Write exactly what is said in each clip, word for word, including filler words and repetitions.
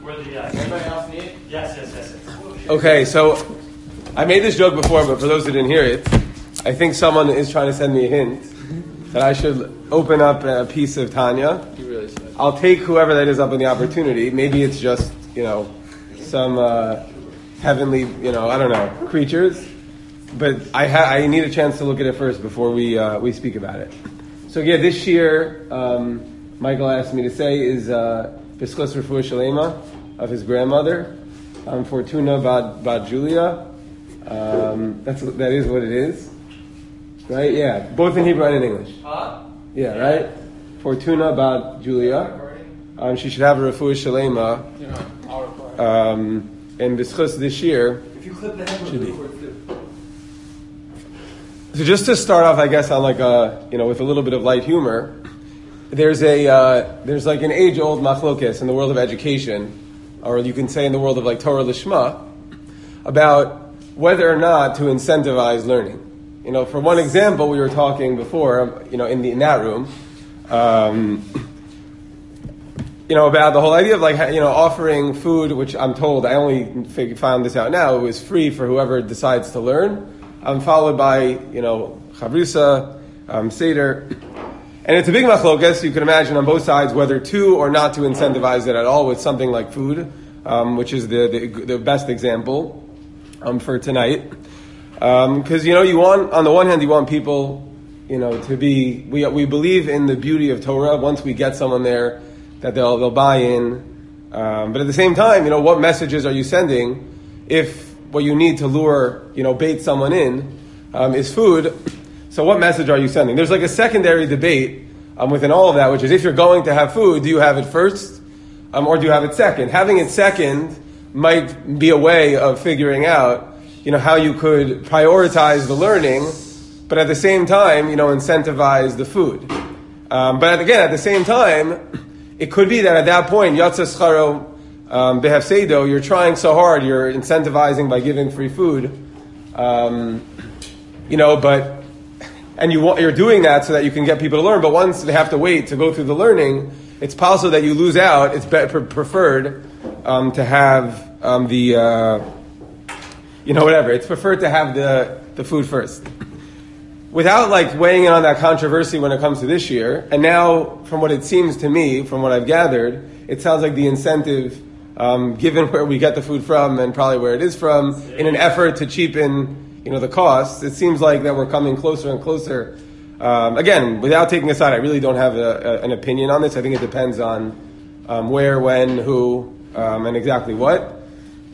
Where the, uh, Everybody else need it? Yes, yes, yes, yes. Okay, so I made this joke before, but for those who didn't hear it, I think someone is trying to send me a hint that I should open up a piece of Tanya. You really should. I'll take whoever that is up in the opportunity. Maybe it's just, you know, some uh, heavenly, you know, I don't know, creatures. But I ha- I need a chance to look at it first before we uh, we speak about it. So yeah, this year, um, Michael asked me to say is Bischus Refuah Shalema of his grandmother, um, Fortuna Bad, Bad Julia. Um, that's that is what it is, right? Yeah, both in Hebrew and in English. Huh? Yeah, right. Fortuna Bad Julia. Um, she should have a Refuah Shalema. Um, and Bischus this year. If you clip the head with the cord too. So just to start off, I guess on like a you know with a little bit of light humor. There's a uh, there's like an age-old machlokes in the world of education, or you can say in the world of like Torah Lishma, about whether or not to incentivize learning. You know, for one example, we were talking before, you know, in the in that room, um, you know, about the whole idea of like you know offering food, which I'm told I only fig- found this out now. It was free for whoever decides to learn, um, followed by you know chavrusa, um, seder. And it's a big machlokas, you can imagine on both sides, whether to or not to incentivize it at all with something like food, um, which is the, the the best example um, for tonight. Because, um, you know, you want, on the one hand, you want people, you know, to be, we we believe in the beauty of Torah. Once we get someone there, that they'll they'll buy in. Um, but at the same time, you know, what messages are you sending if what you need to lure, you know, bait someone in um, is food? So what message are you sending? There's like a secondary debate um, within all of that, which is if you're going to have food, do you have it first um, or do you have it second? Having it second might be a way of figuring out, you know, how you could prioritize the learning, but at the same time, you know, incentivize the food. Um, but again, at the same time, it could be that at that point, Yatsa Scharo Behefseido, you're trying so hard, you're incentivizing by giving free food, um, you know, but and you want, you're doing that so that you can get people to learn, but once they have to wait to go through the learning, it's possible that you lose out. It's better, preferred um, to have um, the, uh, you know, whatever. It's preferred to have the, the food first. Without like weighing in on that controversy when it comes to this year, and now from what it seems to me, from what I've gathered, it sounds like the incentive, um, given where we get the food from and probably where it is from, in an effort to cheapen you know, the costs, it seems like that we're coming closer and closer. Um, again, without taking aside, I really don't have a, a, an opinion on this. I think it depends on um, where, when, who, um, and exactly what.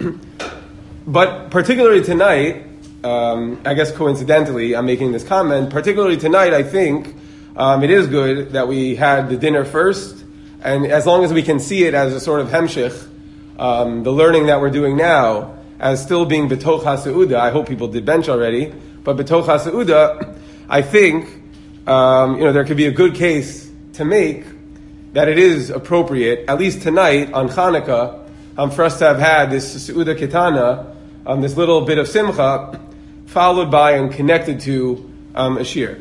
But particularly tonight, um, I guess coincidentally, I'm making this comment, particularly tonight, I think um, it is good that we had the dinner first, and as long as we can see it as a sort of hemshich, um, the learning that we're doing now, as still being betoch ha'seuda. I hope people did bench already, but betoch ha'seuda, I think, um, you know, there could be a good case to make that it is appropriate, at least tonight on Hanukkah, um, for us to have had this seuda ketana, um, this little bit of simcha, followed by and connected to um, a shir.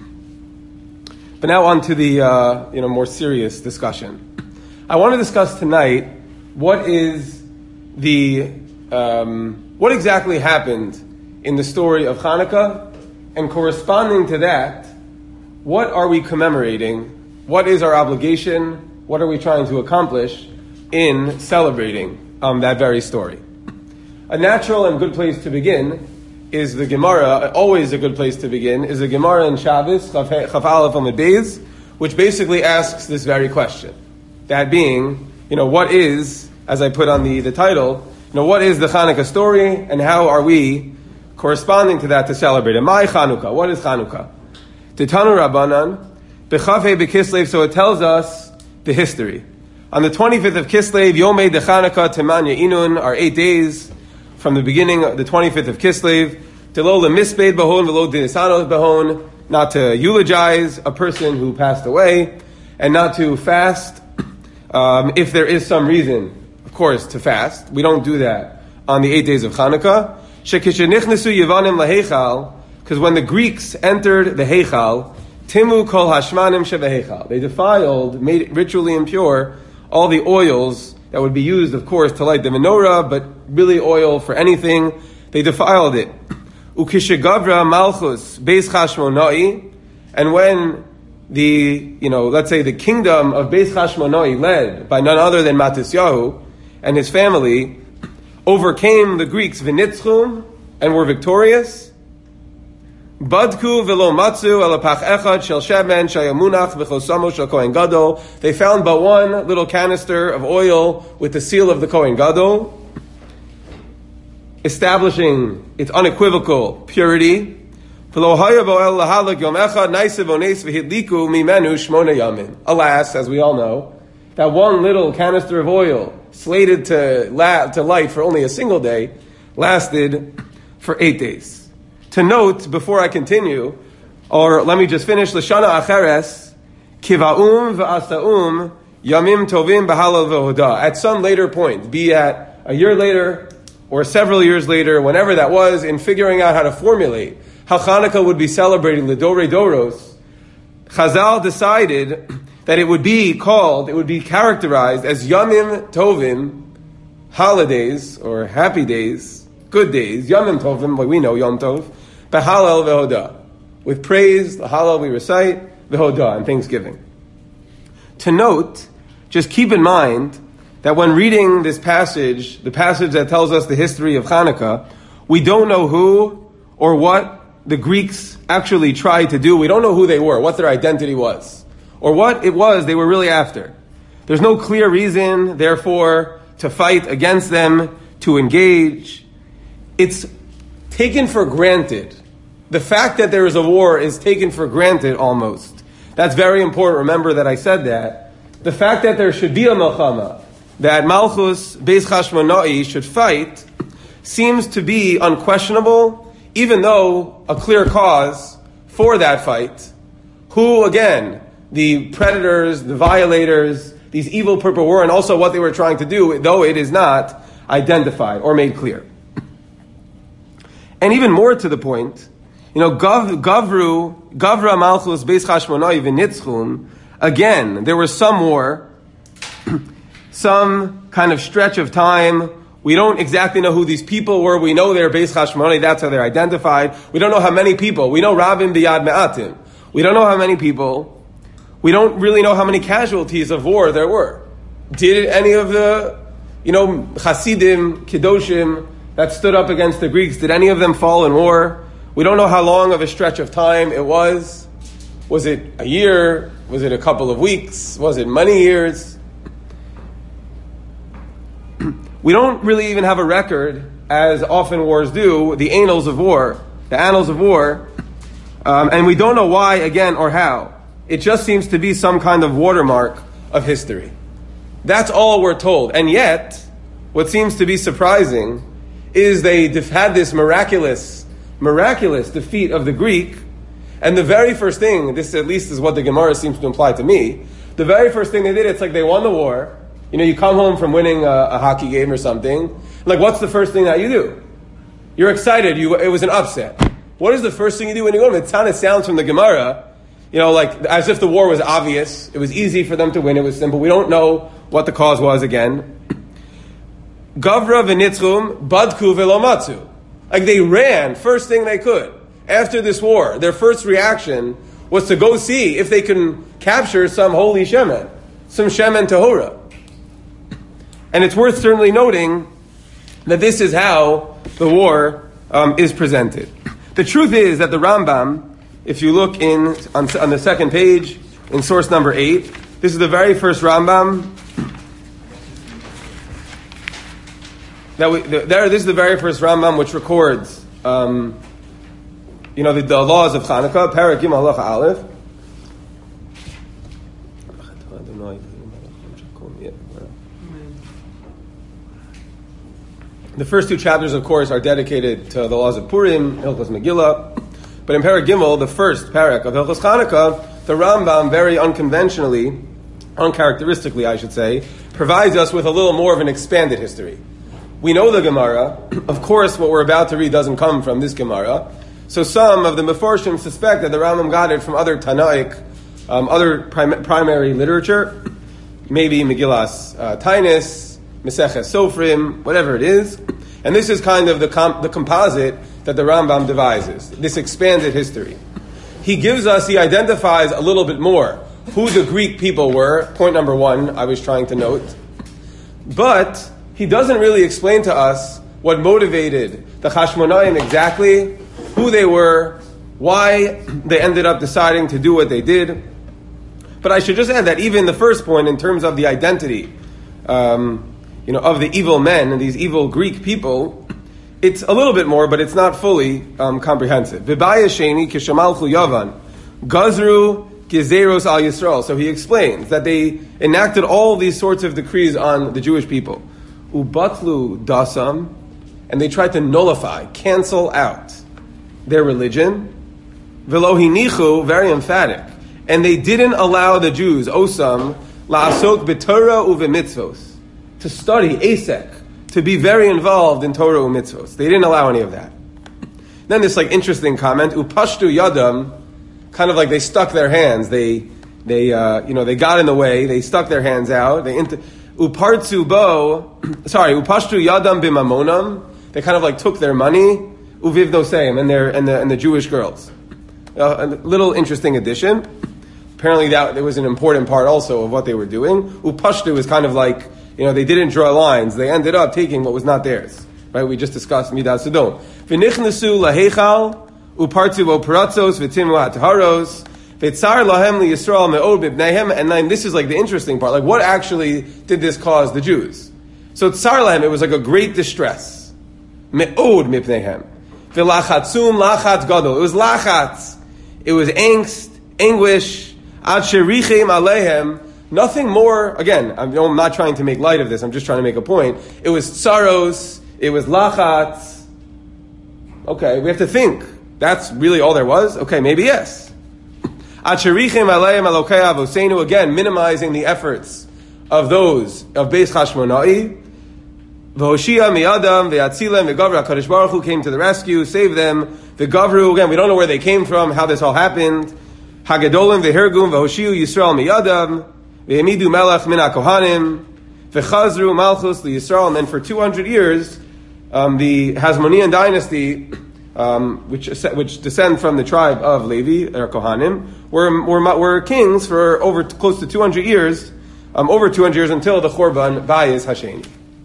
But now on to the uh, you know more serious discussion. I want to discuss tonight what is the Um, what exactly happened in the story of Hanukkah, and corresponding to that, what are we commemorating? What is our obligation? What are we trying to accomplish in celebrating um, that very story? A natural and good place to begin is the Gemara, always a good place to begin, is the Gemara in Shabbos, Chaf Aleph Amud Beis, which basically asks this very question. That being, you know, what is, as I put on the, the title, Now, what is the Chanukah story, and how are we corresponding to that to celebrate it? My Chanukah. What is Chanukah? Titanu Rabbanan, B'chafei B'Kislev, so it tells us the history. On the twenty-fifth of Kislev, Yomei de Chanukah Temanya Inun, are eight days from the beginning, the twenty-fifth of Kislev, Telo lemispeid bahon, velo dinisanot bahon, not to eulogize a person who passed away, and not to fast, um, if there is some reason, of course, to fast. We don't do that on the eight days of Chanukah. Because when the Greeks entered the Heichal, Timu kol hashmanim shebeheichal, they defiled, made it ritually impure, all the oils that would be used, of course, to light the menorah, but really oil for anything. They defiled it. Ukishegavra malchus beis Chashmonai, and when the, you know, let's say the kingdom of Beis Chashmonai, led by none other than Matisyahu and his family, overcame the Greeks v'nitzchum, and were victorious, Badku v'lo matzu elapach echad shel shemen shayamunach v'chosamo shel Kohen Gadol. They found but one little canister of oil with the seal of the Kohen Gadol, establishing its unequivocal purity. Alas, as we all know, that one little canister of oil, slated to, la- to light for only a single day, lasted for eight days. To note, before I continue, or let me just finish, Lashana Acheres, Kivaum v'asaum, Yamim tovim b'halal v'hoda. At some later point, be at a year later, or several years later, whenever that was, in figuring out how to formulate how Hanukkah would be celebrating the Dorei Doros, Chazal decided that it would be called, it would be characterized as Yamim Tovim, holidays, or happy days, good days, Yamim Tovim, like we know, Yom Tov, B'halal V'hoda, with praise, the Halal we recite, V'hoda, and thanksgiving. To note, just keep in mind that when reading this passage, the passage that tells us the history of Hanukkah, we don't know who or what the Greeks actually tried to do. We don't know who they were, what their identity was, or what it was they were really after. There's no clear reason, therefore, to fight against them, to engage. It's taken for granted. The fact that there is a war is taken for granted almost. That's very important. Remember that I said that. The fact that there should be a Melchama, that Malchus Beis Chashmonai should fight, seems to be unquestionable, even though a clear cause for that fight, who, again, the predators, the violators, these evil people were, and also what they were trying to do, though it is not identified or made clear. And even more to the point, you know, Gav, Gavru, Gavra Malchus Beis Chashmonai v'nitzchum, again, there was some war, some kind of stretch of time. We don't exactly know who these people were. We know they're Beis Chashmonai, that's how they're identified. We don't know how many people. We know Rabim biyad me'atim. We don't know how many people. We don't really know how many casualties of war there were. Did any of the, you know, Hasidim, Kedoshim, that stood up against the Greeks, did any of them fall in war? We don't know how long of a stretch of time it was. Was it a year? Was it a couple of weeks? Was it many years? We don't really even have a record, as often wars do, the annals of war, the annals of war, um, and we don't know why, again, or how. It just seems to be some kind of watermark of history. That's all we're told. And yet, what seems to be surprising is they def- had this miraculous, miraculous defeat of the Greek, and the very first thing, this at least is what the Gemara seems to imply to me, the very first thing they did, it's like they won the war. You know, you come home from winning a, a hockey game or something. Like, what's the first thing that you do? You're excited. You it was an upset. What is the first thing you do when you go home? It kind of sounds from the Gemara, you know, like as if the war was obvious. It was easy for them to win. It was simple. We don't know what the cause was again. Gavra v'nitzchum badku v'lomatzu. Like they ran first thing they could after this war. Their first reaction was to go see if they can capture some holy shemen, some shemen tahora. And it's worth certainly noting that this is how the war um, is presented. The truth is that the Rambam, if you look in on, on the second page, in source number eight, this is the very first Rambam. That we, the, there, this is the very first Rambam which records, um, you know, the, the laws of Chanukah, Parak Gimel Halacha Aleph. The first two chapters, of course, are dedicated to the laws of Purim, Hilchos Megillah. But in Parak Gimel, the first parak of Hilchos Chanukah, the Rambam very unconventionally, uncharacteristically, I should say, provides us with a little more of an expanded history. We know the Gemara. Of course, what we're about to read doesn't come from this Gemara. So some of the Meforshim suspect that the Rambam got it from other Tanaic, um, other prim- primary literature, maybe Megillas uh, Tainus, Meseches Sofrim, whatever it is. And this is kind of the comp- the composite that the Rambam devises, this expanded history. He gives us, he identifies a little bit more who the Greek people were, point number one, I was trying to note. But he doesn't really explain to us what motivated the Hashmonaim exactly, who they were, why they ended up deciding to do what they did. But I should just add that even the first point, in terms of the identity, um, you know, of the evil men and these evil Greek people, it's a little bit more, but it's not fully um, comprehensive. V'baya sheni kishamalchu yavan gazru gezeros al Yisrael. So he explains that they enacted all these sorts of decrees on the Jewish people. Ubatlu dasam, and they tried to nullify, cancel out their religion. V'lo hinichu, very emphatic, and they didn't allow the Jews, osam, la'asok b'torah u'v'mitzvos, to study, asek, to be very involved in Torah and mitzvos. They didn't allow any of that. Then this like interesting comment, upashtu yadam, kind of like they stuck their hands. They, they, uh, you know, they got in the way. They stuck their hands out. They inter- upartzu bo, sorry, upashtu yadam bimamonam. They kind of like took their money, uviv noseim, and their and the and the Jewish girls. Uh, a little interesting addition. Apparently, that it was an important part also of what they were doing. Upashtu is kind of like, you know, they didn't draw lines. They ended up taking what was not theirs. Right? We just discussed Midas Sodom. V'nichnesu laheichal upartzu operatzos v'timu hataharos v'tzar lahem liyisrael me'od b'bneihem. And then this is like the interesting part. Like, what actually did this cause the Jews? So tzar lahem, it was like a great distress. Me'od mipneihem. V'lachatzum lachatz gadol. It was lachatz. It was angst, anguish. Ad sherichim aleihem. Nothing more, again, I'm, I'm not trying to make light of this, I'm just trying to make a point. It was tsaros, it was lachatz. Okay, we have to think. That's really all there was? Okay, maybe yes. Acherichim aleim alokei avosenu, again, minimizing the efforts of those of Beis Hashmonai. V'hoshia miyadam v'yatzilem v'gavra, HaKadosh Baruch Hu came to the rescue, saved them. V'gavru, again, we don't know where they came from, how this all happened. Hagadolim v'hergum v'hoshiu Yisrael miyadam. V'emidu melech min ha-kohanim, v'chazru malchus li-Yisrael, and then for two hundred years, um, the Hasmonean dynasty, um, which which descend from the tribe of Levi, or Kohanim, were, were were kings for over close to two hundred years, um, over two hundred years until the Chorban Bayis Hasheni.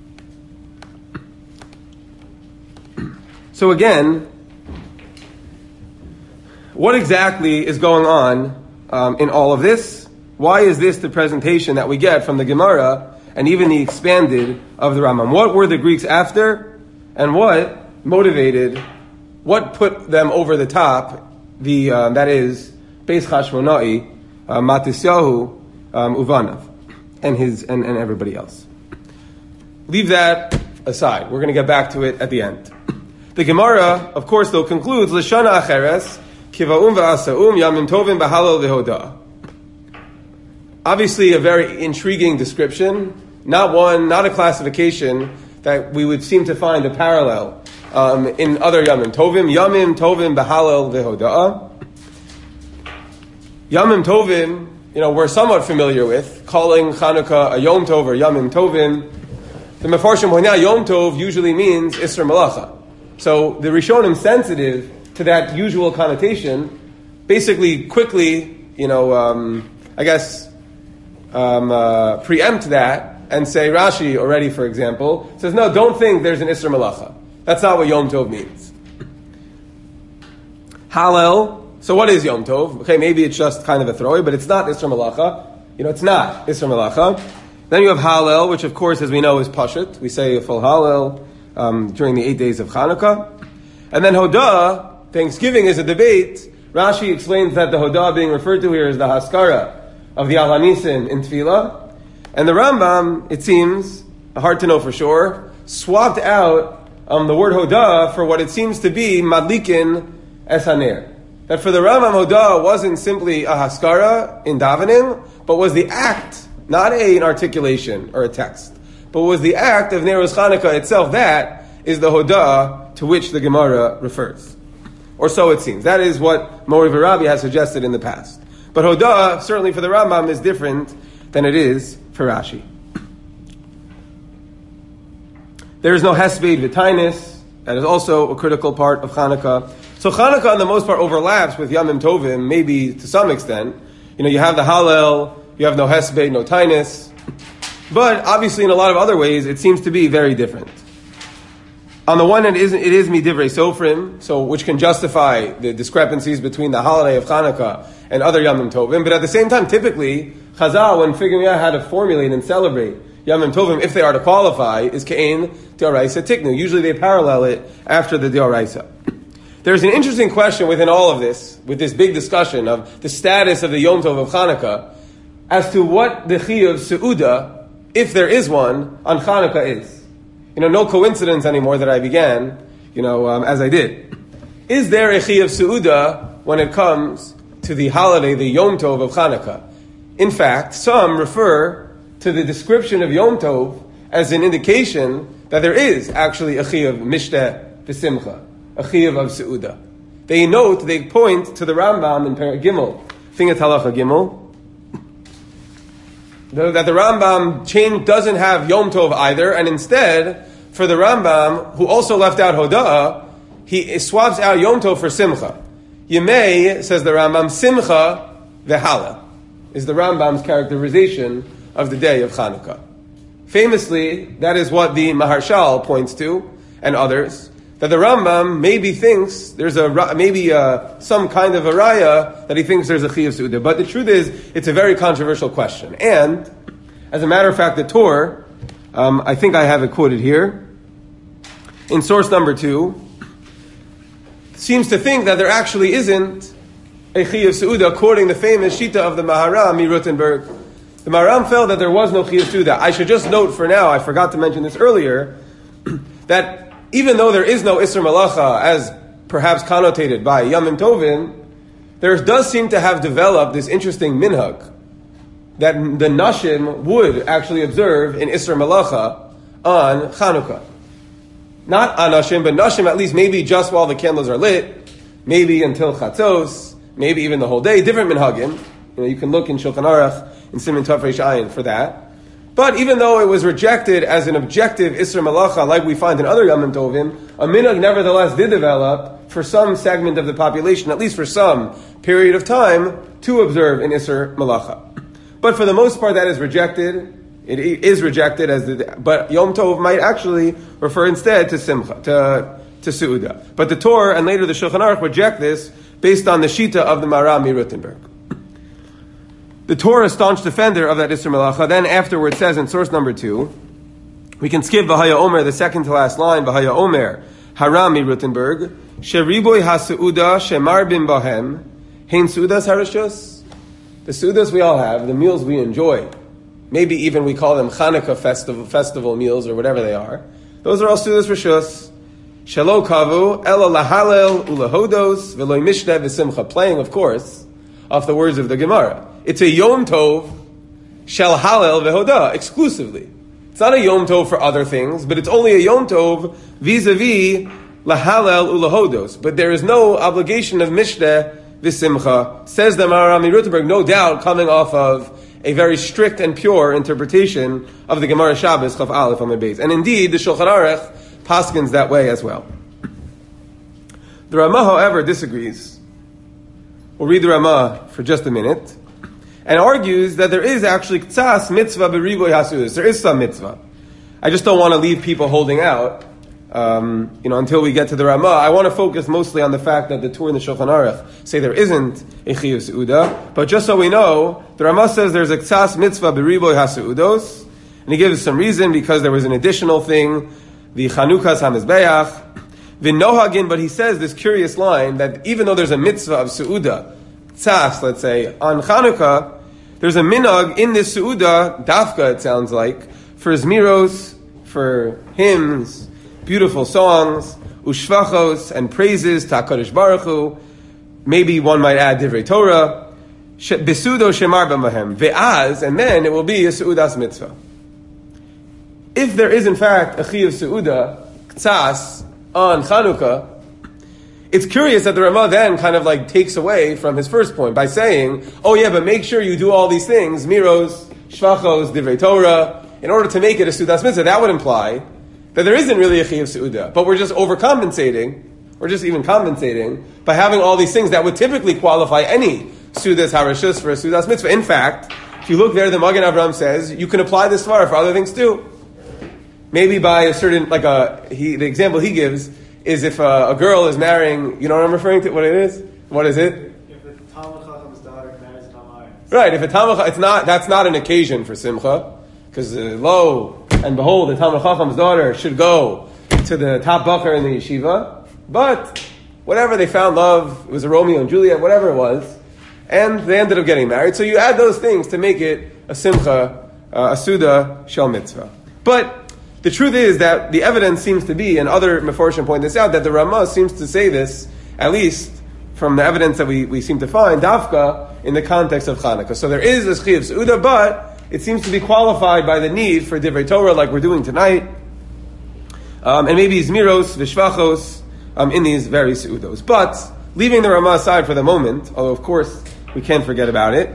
So again, what exactly is going on um, in all of this? Why is this the presentation that we get from the Gemara and even the expanded of the Rambam? What were the Greeks after, and what motivated, what put them over the top? The um, that is Beis Hashmonai, uh, Matisyahu, um, Uvanav, and his and, and everybody else. Leave that aside. We're going to get back to it at the end. The Gemara, of course, though, concludes Lashana Acheres Kivaum v'Asaum Yamim Tovim B'Halal V'Hodah. Obviously, a very intriguing description. Not one, not a classification that we would seem to find a parallel um, in other Yamim Tovim. Yamim Tovim B'Halal V'Hodah. Yamim Tovim, you know, we're somewhat familiar with, calling Chanukah a Yom Tov or Yamim Tovim. The Mefarshim point out Yom Tov usually means Isra Malacha. So the Rishonim, sensitive to that usual connotation, basically quickly, you know, um, I guess, um, uh, preempt that and say, Rashi already, for example, says, no, don't think there's an Isra Malacha. That's not what Yom Tov means. Hallel. So what is Yom Tov? Okay, maybe it's just kind of a throwaway, but it's not Isra Malacha. You know, it's not Isra Malacha. Then you have Hallel, which of course, as we know, is Pashut. We say a full Hallel um, during the eight days of Chanukah. And then Hodah, Thanksgiving, is a debate. Rashi explains that the Hodah being referred to here is the Haskara of the Al Hanisin in Tefillah. And the Rambam, it seems, hard to know for sure, swapped out um, the word Hodah for what it seems to be Madlikin Es Haner. That for the Rambam, Hodah wasn't simply a Haskara in davening, but was the act, not a, an articulation or a text, but was the act of Neros Chanukah itself. That is the Hodah to which the Gemara refers. Or so it seems. That is what Mori V'Rabi has suggested in the past. But Hodah, certainly for the Rambam, is different than it is for Rashi. There is no hesped v'tainis. That is also a critical part of Chanukah. So Chanukah, on the most part, overlaps with Yamim Tovim, maybe to some extent. You know, you have the Hallel, you have no hesped, no tainis. But obviously, in a lot of other ways, it seems to be very different. On the one hand, it is, it is midivrei sofrim, so which can justify the discrepancies between the holiday of Chanukah and other Yamim Tovim. But at the same time, typically, Chazal, when figuring out how to formulate and celebrate Yamim Tovim, if they are to qualify, is Ke'en D'Oraisa Tiknu. Usually they parallel it after the D'Oraisa. There's an interesting question within all of this, with this big discussion of the status of the Yom Tov of Chanukah, as to what the Chiyuv Seudah, if there is one, on Chanukah is. You know, no coincidence anymore that I began, you know, um, as I did. Is there a Chiyuv Seudah when it comes to the holiday, the Yom Tov of Chanukah? In fact, some refer to the description of Yom Tov as an indication that there is actually a Chiyuv Mishteh V'Simcha, a Chiyuv of Seudah. They note, they point to the Rambam in Perek Gimel, Fingat Halacha Gimel, that the Rambam chain doesn't have Yom Tov either, and instead, for the Rambam, who also left out Hoda'ah, he swaps out Yom Tov for Simcha. Yemei, says the Rambam, Simcha v'Hala is the Rambam's characterization of the day of Chanukah. Famously, that is what the Maharshal points to, and others, that the Rambam maybe thinks there's a maybe uh, some kind of a raya that he thinks there's a Chiyuv Seudah. But the truth is, it's a very controversial question. And, as a matter of fact, the Torah, um, I think I have it quoted here, in source number two, seems to think that there actually isn't a Chiyuv Seudah according to the famous Shita of the Maharam, Mirutenberg. The Maharam felt that there was no Chiyuv Seudah. I should just note for now, I forgot to mention this earlier, that even though there is no Isser Malacha, as perhaps connotated by Yamim Tovim, there does seem to have developed this interesting minhag that the Nashim would actually observe in Isser Malacha on Chanukah. Not Anashim, but Nashim at least maybe just while the candles are lit, maybe until Chatzos, maybe even the whole day, different minhagim. You know, you can look in Shulchan Aruch, in Siman Tov Reish Ayin for that. But even though it was rejected as an objective Isser Malacha, like we find in other Yamim Tovim, a minhag nevertheless did develop for some segment of the population, at least for some period of time, to observe an Isser Malacha. But for the most part, that is rejected. It is rejected as the, but Yom Tov might actually refer instead to Simcha, to, to Seudah. But the Torah and later the Shulchan Aruch reject this based on the Shita of the Maharam Mirutenberg. The Torah, staunch defender of that Isser Malacha, then afterwards says in source number two, we can skip V'haya Omer, the second to last line, V'haya Omer, Haram Mirutenberg, Sheriboy HaSeudah Shemar Bim Bahem, Hein Seudas Harashus. The Seudas we all have, the meals we enjoy, maybe even we call them Chanukah festival, festival meals or whatever they are, those are all Seudas Rashus. Shelo Kavu, Ela Lahalel Ulahodos, Veloy Mishneh V'Simcha, playing, of course, off the words of the Gemara. It's a Yom Tov Shel Halel Vehodah, exclusively. It's not a Yom Tov for other things, but it's only a Yom Tov vis-a-vis Lahalel Ulahodos. But there is no obligation of Mishneh V'Simcha, says the Maharam Mirutenberg, no doubt coming off of a very strict and pure interpretation of the Gemara Shabbos, Chaf Aleph Amud Beis. And indeed, the Shulchan Aruch paskins that way as well. The Ramah, however, disagrees. We'll read the Ramah for just a minute, and argues that there is actually ktsas mitzvah beriboy hasudis. There is some mitzvah. I just don't want to leave people holding out, um, you know, until we get to the Ramah. I want to focus mostly on the fact that the Torah and the Shulchan Aruch say there isn't a chiyuv seudah. But just so we know, the Ramah says there's a ktsas mitzvah beriboy hasudos, and he gives some reason because there was an additional thing, the Chanukas hamizbeach. V'nohagin, but he says this curious line that even though there's a mitzvah of seudah, tzas, let's say, on Chanukah, there's a minhag in this seudah, dafka it sounds like, for zmiros, for hymns, beautiful songs, ushvachos, and praises to HaKadosh Baruch Hu. Maybe one might add divrei Torah, besudo shemar b'mahem, ve'az, and then it will be a seudas mitzvah. If there is in fact a chiyuv seudah, tzas, on Chanukah, it's curious that the Ramah then kind of like takes away from his first point by saying, oh yeah, but make sure you do all these things, miros, shvachos, divrei Torah, in order to make it a seudas mitzvah. That would imply that there isn't really a chiyuv seuda, but we're just overcompensating, or just even compensating, by having all these things that would typically qualify any Sudas Harashus for a Sudas Mitzvah. In fact, if you look there, the Magen Avraham says, you can apply this svara for other things too. Maybe by a certain, like a, he, the example he gives is if a, a girl is marrying, you know what I'm referring to, what it is? What is it? If a Talmud Chacham's daughter marries a Talmud. Right, if a Talmud Chacham, it's not, that's not an occasion for Simcha, because uh, lo and behold, the Talmud Chacham's daughter should go to the top bacher in the yeshiva, but whatever, they found love, it was a Romeo and Juliet, whatever it was, and they ended up getting married. So you add those things to make it a Simcha, uh, a Suda Shel Mitzvah. But the truth is that the evidence seems to be, and other Meforshim point this out, that the Ramah seems to say this, at least from the evidence that we, we seem to find, Dafka, in the context of Chanukah. So there is this Chiyuv Seuda, but it seems to be qualified by the need for Divrei Torah, like we're doing tonight, um, and maybe Zmiros, Vishvachos, um, in these very Seudos. But, leaving the Ramah aside for the moment, although of course we can't forget about it,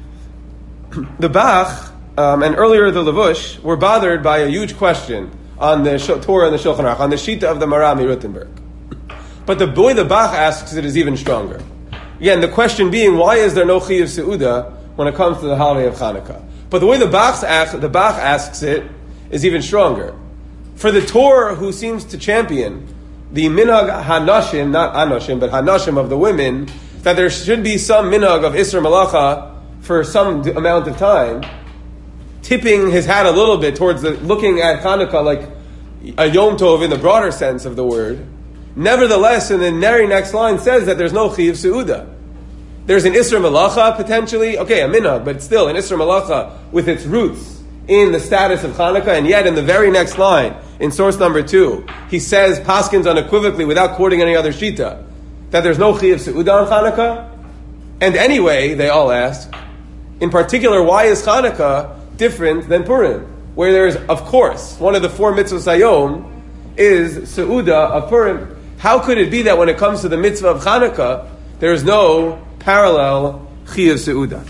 the Bach, Um, and earlier the Levush were bothered by a huge question on the Torah and the Shulchan Aruch, on the Shita of the Marami Rutenberg. But the boy the Bach asks it is even stronger. Again, the question being, why is there no Chiyuv Seuda when it comes to the holiday of Hanukkah? But the way the Bach asks, the Bach asks it is even stronger. For the Torah who seems to champion the minhag hanashim, not anoshim, but hanashim of the women, that there should be some minhag of Isra Malacha for some amount of time, tipping his hat a little bit towards the, looking at Hanukkah like a Yom Tov in the broader sense of the word. Nevertheless, in the very next line says that there's no Chiyuv Seuda. There's an Isra Malacha potentially, okay, a minhag, but still an Isra Malacha with its roots in the status of Hanukkah, and yet in the very next line, in source number two, he says, Paskins unequivocally, without quoting any other Shita, that there's no Chiyuv Seuda on Hanukkah. And anyway, they all ask, in particular, why is Hanukkah different than Purim, where there is, of course, one of the four mitzvahs hayom is Seuda of Purim. How could it be that when it comes to the mitzvah of Chanukah, there is no parallel Chiyuv Seuda?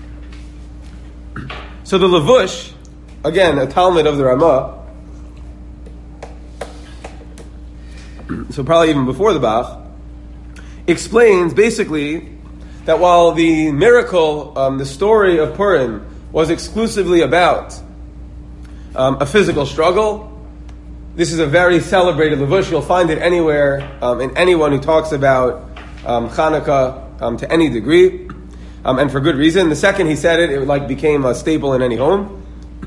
So the Levush, again, a Talmud of the Ramah, so probably even before the Bach, explains basically that while the miracle, um, the story of Purim, was exclusively about um, a physical struggle. This is a very celebrated Levush. You'll find it anywhere um, in anyone who talks about um, Hanukkah um, to any degree, um, and for good reason. The second he said it, it like became a staple in any home.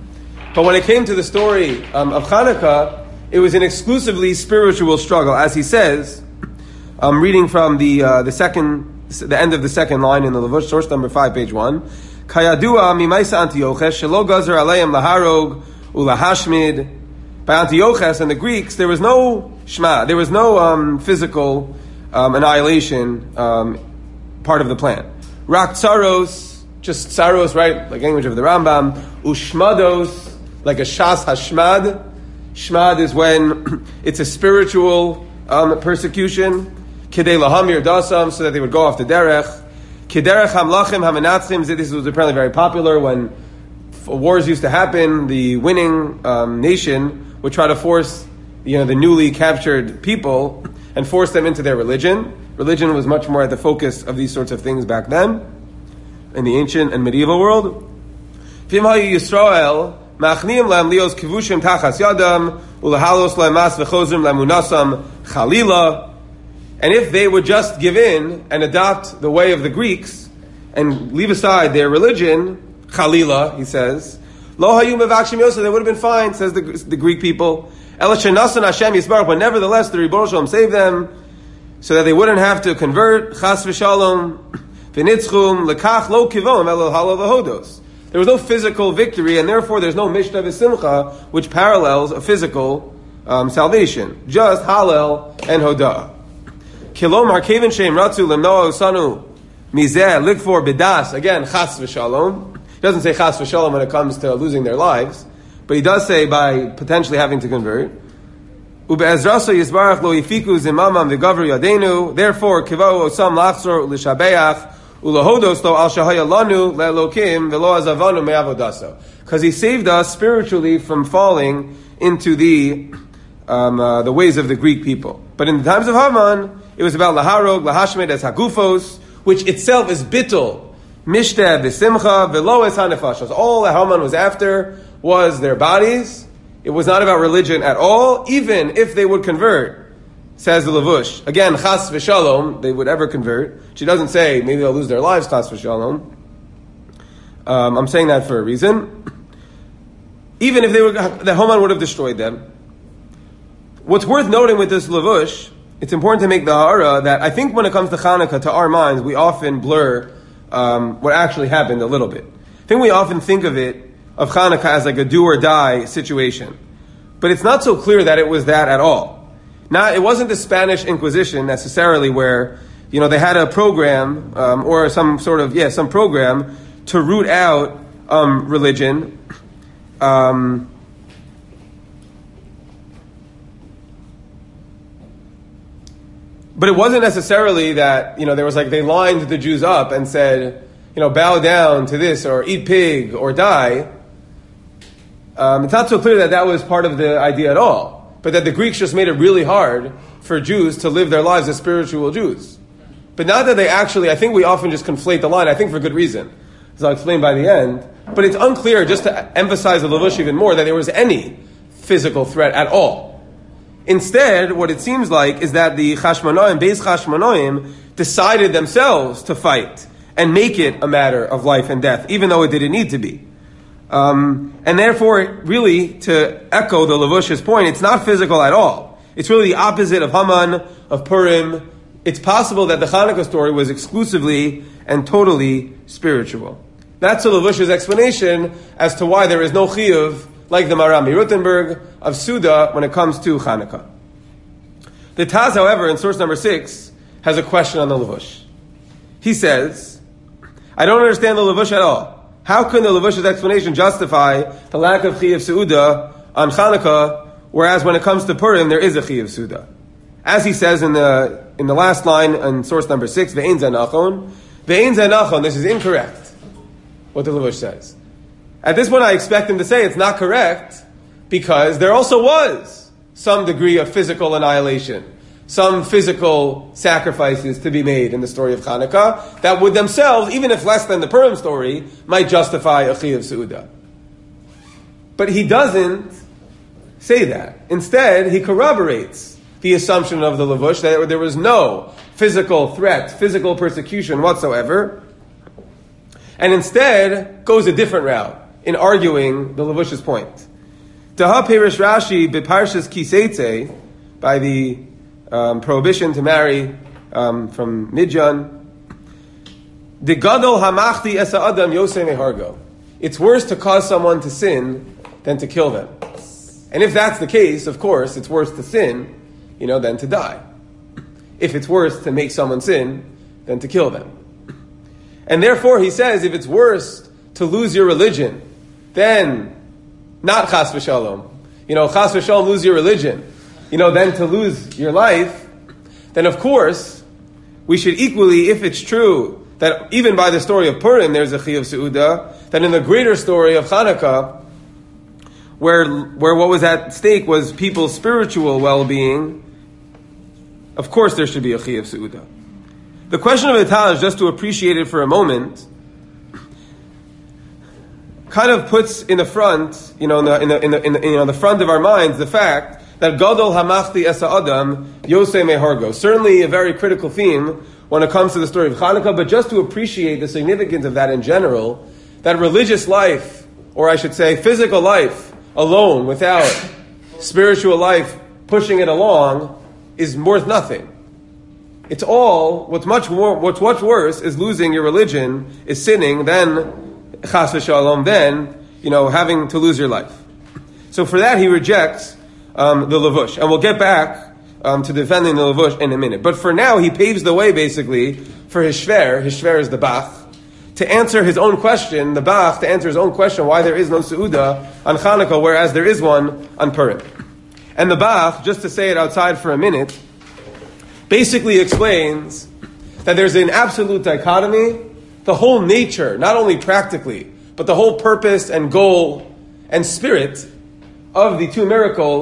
But when it came to the story um, of Hanukkah, it was an exclusively spiritual struggle, as he says. I'm reading from the uh, the second, the end of the second line in the Levush, source number five, page one. Kayadua mimaisa Antiochus shelo gazer aleim laharog ulahashmid. By Antiochus and the Greeks, there was no shma, there was no um, physical um, annihilation um, part of the plan. Rak tsaros, just tsaros, right, like language of the Rambam. Ushmados, like a shas hashmad. Shmad is when it's a spiritual um, persecution. Kidei lahamir dasam, so that they would go off the derech. Kiderech hamlachim hamenatzchim. This was apparently very popular when wars used to happen. The winning um, nation would try to force, you know, the newly captured people and force them into their religion. Religion was much more at the focus of these sorts of things back then, in the ancient and medieval world. V'im hayu Yisrael machniim lam lios kivushim tachas yadam ulahalos lamas v'chozrim lamunasam chalila. And if they would just give in and adopt the way of the Greeks and leave aside their religion, Chalila, he says, Lo hayu mevakshim yosef, they would have been fine, says the, the Greek people. Ela shenasan Hashem yisbarach, but nevertheless the Ribbono Shel Olam saved them, so that they wouldn't have to convert. Chas v'shalom v'nitzchum lekach lo kivom elo halo v'hodos. There was no physical victory, and therefore there's no Mishnah v'simcha, which parallels a physical um, salvation. Just Hallel and Hodah. Kilomar kevin sheim ratzu lemnoa usanu mizeh likfor bidas. Again, chas v'shalom. He doesn't say chas v'shalom when it comes to losing their lives, but he does say by potentially having to convert. Ube'ezraso yisbarach lo yifiku zimamam v'gavru yadenu. Therefore, kivau osam lachzor l'shabeach ulahodos lo al shahaya lanu le'elokim v'lo azavanu me'avodaso. Because he saved us spiritually from falling into the um, uh, the ways of the Greek people. But in the times of Haman, it was about laharog, lahashmed es hagufos, which itself is bittul, mishteh v'simcha v'lo es hanefashos. All that Haman was after was their bodies. It was not about religion at all, even if they would convert, says the Levush. Again, chas v'shalom, they would ever convert. She doesn't say maybe they'll lose their lives, chas v'shalom. Um, I'm saying that for a reason. Even if they were, that Haman would have destroyed them. What's worth noting with this Levush, it's important to make the ha'ara that I think when it comes to Hanukkah, to our minds, we often blur um, what actually happened a little bit. I think we often think of it, of Hanukkah, as like a do or die situation. But it's not so clear that it was that at all. Now, it wasn't the Spanish Inquisition necessarily where, you know, they had a program, um, or some sort of, yeah, some program to root out um, religion. Um, But it wasn't necessarily that, you know, there was like, they lined the Jews up and said, you know, bow down to this, or eat pig, or die. Um, it's not so clear that that was part of the idea at all. But that the Greeks just made it really hard for Jews to live their lives as spiritual Jews. But not that they actually, I think we often just conflate the line, I think for good reason. As I'll explain by the end. But it's unclear, just to emphasize the Levush even more, that there was any physical threat at all. Instead, what it seems like is that the Chashmonaim, Beis Chashmonaim, decided themselves to fight and make it a matter of life and death, even though it didn't need to be. Um, and therefore, really, to echo the Levush's point, it's not physical at all. It's really the opposite of Haman, of Purim. It's possible that the Hanukkah story was exclusively and totally spiritual. That's the Levush's explanation as to why there is no chiyuv, like the Maram Rothenberg, of Suda when it comes to Hanukkah. The Taz, however, in source number six, has a question on the Levush. He says, I don't understand the Levush at all. How can the Levush's explanation justify the lack of Chiyuv Suda on Hanukkah, whereas when it comes to Purim, there is a Chiyuv Suda? As he says in the in the last line in source number six, Ve'ein Zanachon, Ve'ein Zanachon, this is incorrect, what the Levush says. At this point, I expect him to say it's not correct because there also was some degree of physical annihilation, some physical sacrifices to be made in the story of Hanukkah that would themselves, even if less than the Purim story, might justify a Chiyuv Su'udah. But he doesn't say that. Instead, he corroborates the assumption of the Levush that there was no physical threat, physical persecution whatsoever, and instead goes a different route in arguing the Levush's point. Taha Perish Rashi Beparshas Kiseitze, by the um, prohibition to marry um, from Midjan, De Gadol Hamachti Esa Adam Yosei Mehargo. It's worse to cause someone to sin than to kill them. And if that's the case, of course, it's worse to sin, you know, than to die. If it's worse to make someone sin than to kill them. And therefore, he says, if it's worse to lose your religion, then not chas v'shalom, you know, chas v'shalom, lose your religion, you know, then to lose your life, then of course, we should equally, if it's true that even by the story of Purim there's a chiyuv su'udah, that in the greater story of Hanukkah, where where what was at stake was people's spiritual well-being, of course there should be a chiyuv su'udah. The question of the Taz, just to appreciate it for a moment, kind of puts in the front, you know, in the in the in the, in the you know the front of our minds the fact that Gadol Hamachti Esa Adam Yosei Mehargo. Certainly a very critical theme when it comes to the story of Hanukkah, but just to appreciate the significance of that in general, that religious life, or I should say physical life alone, without spiritual life pushing it along, is worth nothing. It's all, what's much more, what's much worse is losing your religion, is sinning, then chas v'shalom, then, you know, having to lose your life. So for that he rejects um, the Levush. And we'll get back um, to defending the Levush in a minute. But for now he paves the way basically for his shver, his shver is the Bach, to answer his own question, the Bach, to answer his own question why there is no Su'udah on Chanukah, whereas there is one on Purim. And the Bach, just to say it outside for a minute, basically explains that there's an absolute dichotomy. The whole nature, not only practically, but the whole purpose and goal and spirit of the two miracles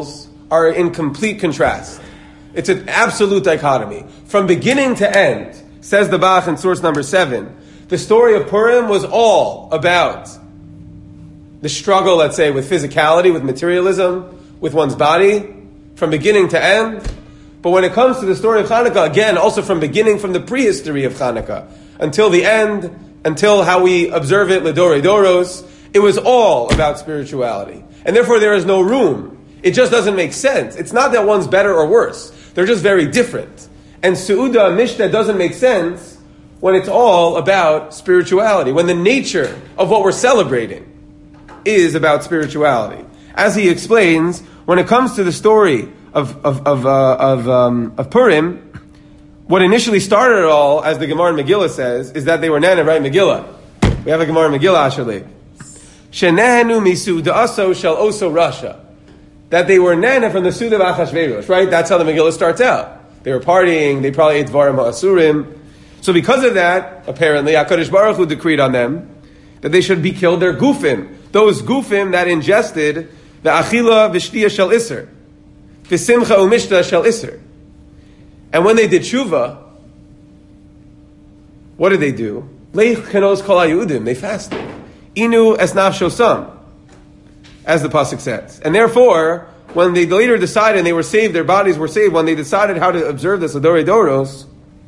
are in complete contrast. It's an absolute dichotomy. From beginning to end, says the Bach in source number seven, the story of Purim was all about the struggle, let's say, with physicality, with materialism, with one's body, from beginning to end. But when it comes to the story of Hanukkah, again, also from beginning, from the prehistory of Hanukkah, until the end, until how we observe it, Ledore Doros, it was all about spirituality. And therefore there is no room. It just doesn't make sense. It's not that one's better or worse. They're just very different. And Seudah Mishnah doesn't make sense when it's all about spirituality, when the nature of what we're celebrating is about spirituality. As he explains, when it comes to the story of of of uh, of, um, of Purim, what initially started it all, as the Gemara in Megillah says, is that they were nana, right? Megillah. We have a Gemara in Megillah, actually. Shenehenu misu da'aso shel oso rasha. That they were nana from the Suda of Achashverosh, right? That's how the Megillah starts out. They were partying, they probably ate Dvarim ha'asurim. So because of that, apparently, HaKadosh Baruch Hu decreed on them that they should be killed their gufim. Those gufim that ingested the achila v'shtiya shel iser. V'simcha u'mishta shel iser. And when they did tshuva, what did they do? Leich kenos kol ha'yehudim. They fasted. Inu es nafshosam, as the pasuk says. And therefore, when they later decided, and they were saved, their bodies were saved, when they decided how to observe this Adore Doros,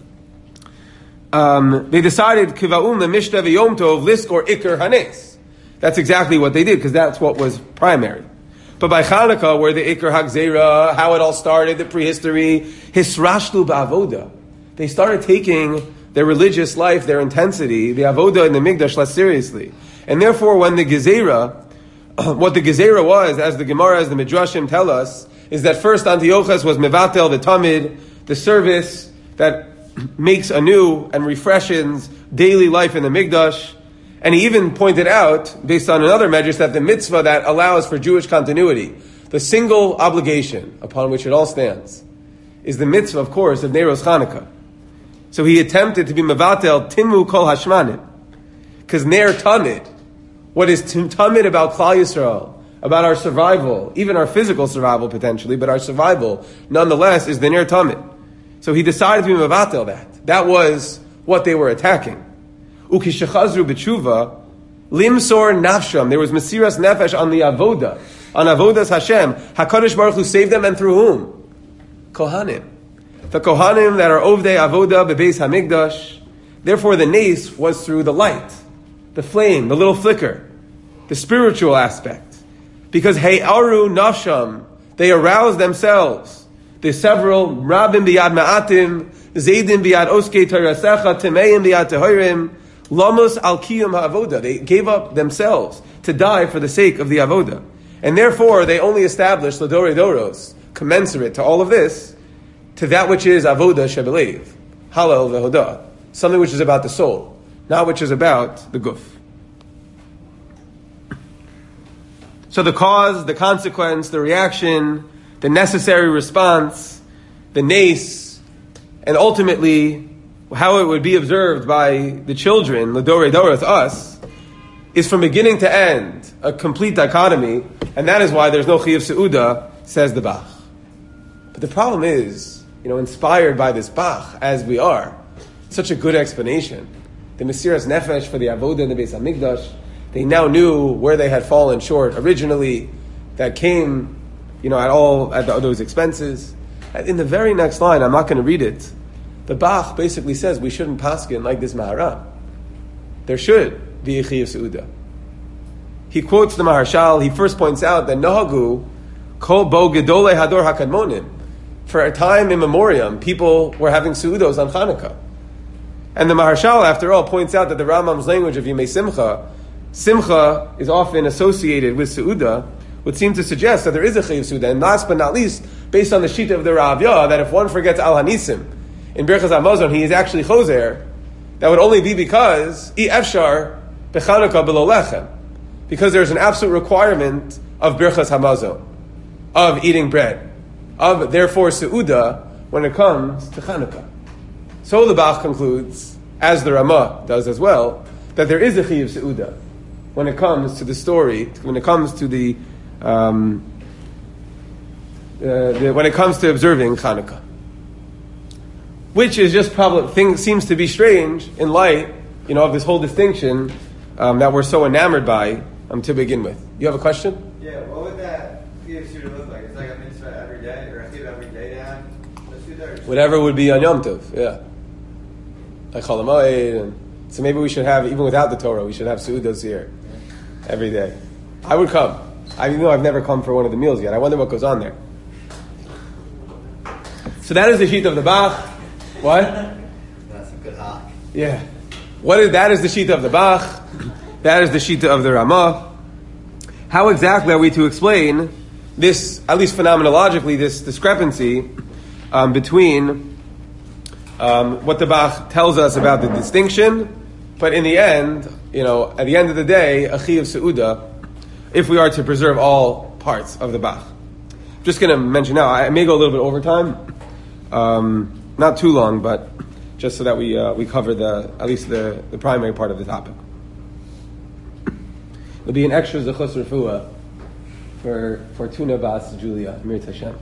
um, they decided Kivaum leMishta v'Yom Tov liskor ikar hanes. That's exactly what they did, because that's what was primary. But by Chanukah, where the ikar hagzera, how it all started, the prehistory, hisrashlu ba'avoda, they started taking their religious life, their intensity, the avoda and the migdash less seriously. And therefore, when the gezerah, what the gezerah was, as the Gemara, as the Midrashim tell us, is that first Antiochus was mevatel, the tamid, the service that makes anew and refreshes daily life in the Mikdash. And he even pointed out, based on another medrash, that the mitzvah that allows for Jewish continuity, the single obligation upon which it all stands, is the mitzvah, of course, of Neiros Chanukah. So he attempted to be mevatel timu kol hashmanim, because ner tamid, what is tamid about Klal Yisrael, about our survival, even our physical survival potentially, but our survival, nonetheless, is the ner tamid. So he decided to be mevatel that. That was what they were attacking. Ukishachazru b'tshuva, limsor nafsham. There was mesiras nefesh on the avoda, on avodas Hashem. HaKadosh Baruch Hu saved them, and through whom? Kohanim. The Kohanim that are ovdei avoda bebeis hamikdash. Therefore, the nace was through the light, the flame, the little flicker, the spiritual aspect. Because hey aru nafsham, they aroused themselves. The several rabim biyad ma'atim, zaydim biyad oskei tarasecha, temeim biyad tehorim, lamos al kiyum ha'avoda. They gave up themselves to die for the sake of the avoda. And therefore, they only established l'dorei doros, commensurate to all of this, to that which is avoda shebelev, halal v'hodah, something which is about the soul, not which is about the guf. So the cause, the consequence, the reaction, the necessary response, the nace, and ultimately how it would be observed by the children, l'dorei doros, us, is from beginning to end a complete dichotomy, and that is why there's no chiyuv seudah, says the Bach. But the problem is, you know, inspired by this Bach, as we are, such a good explanation. The Mesiras Nefesh for the Avodah and the Beis HaMikdash, they now knew where they had fallen short originally, that came, you know, at all, at the, those expenses. And in the very next line, I'm not going to read it, the Bach basically says we shouldn't paskin like this Maharam. There should be a chiyuv seudah. He quotes the Maharshal. He first points out that Nahagu kol bo gedolei hador hakadmonim. For a time in memoriam, people were having seudos on Chanukah. And the Maharshal, after all, points out that the Rambam's language of Yimei Simcha, Simcha is often associated with seudah, would seem to suggest that there is a chiyuv seudah. And last but not least, based on the shita of the Rav Yah, that if one forgets Al Hanisim in Birchas HaMazon, he is actually choser, that would only be because I efshar b'Chanukah below lechem, because there's an absolute requirement of Birchas HaMazon, of eating bread, of therefore seudah when it comes to Chanukah. So the Bach concludes, as the Ramah does as well, that there is a chiyuv seudah when it comes to the story, when it comes to the um, uh, the, when it comes to observing Hanukkah, which is just probably thing seems to be strange in light, you know, of this whole distinction um, that we're so enamored by um, to begin with. You have a question? Yeah. What would that Chiyuv Suda look like? It's like a mitzvah every day, or a Chiyuv every day down. Whatever would be on Yom Tov, yeah. Like Chol HaMoed, and so maybe we should have, even without the Torah, we should have Seudos here every day. I would come. I even though I've never come for one of the meals yet. I wonder what goes on there. So that is the sheet of the Bach. What? That's a good hawk. Yeah. What is that? Is the sheet of the Bach? That is the sheet of the Ramah. How exactly are we to explain this, at least phenomenologically, this discrepancy um, between um, what the Bach tells us about the distinction, but in the end, you know, at the end of the day, a Chiyuv Seuda, if we are to preserve all parts of the Bach. I'm just going to mention now, I may go a little bit over time, um, not too long, but just so that we uh, we cover the at least the, the primary part of the topic. There'll be an extra Zechus Refuah for Fortuna Bas Julia, Mir Tashem.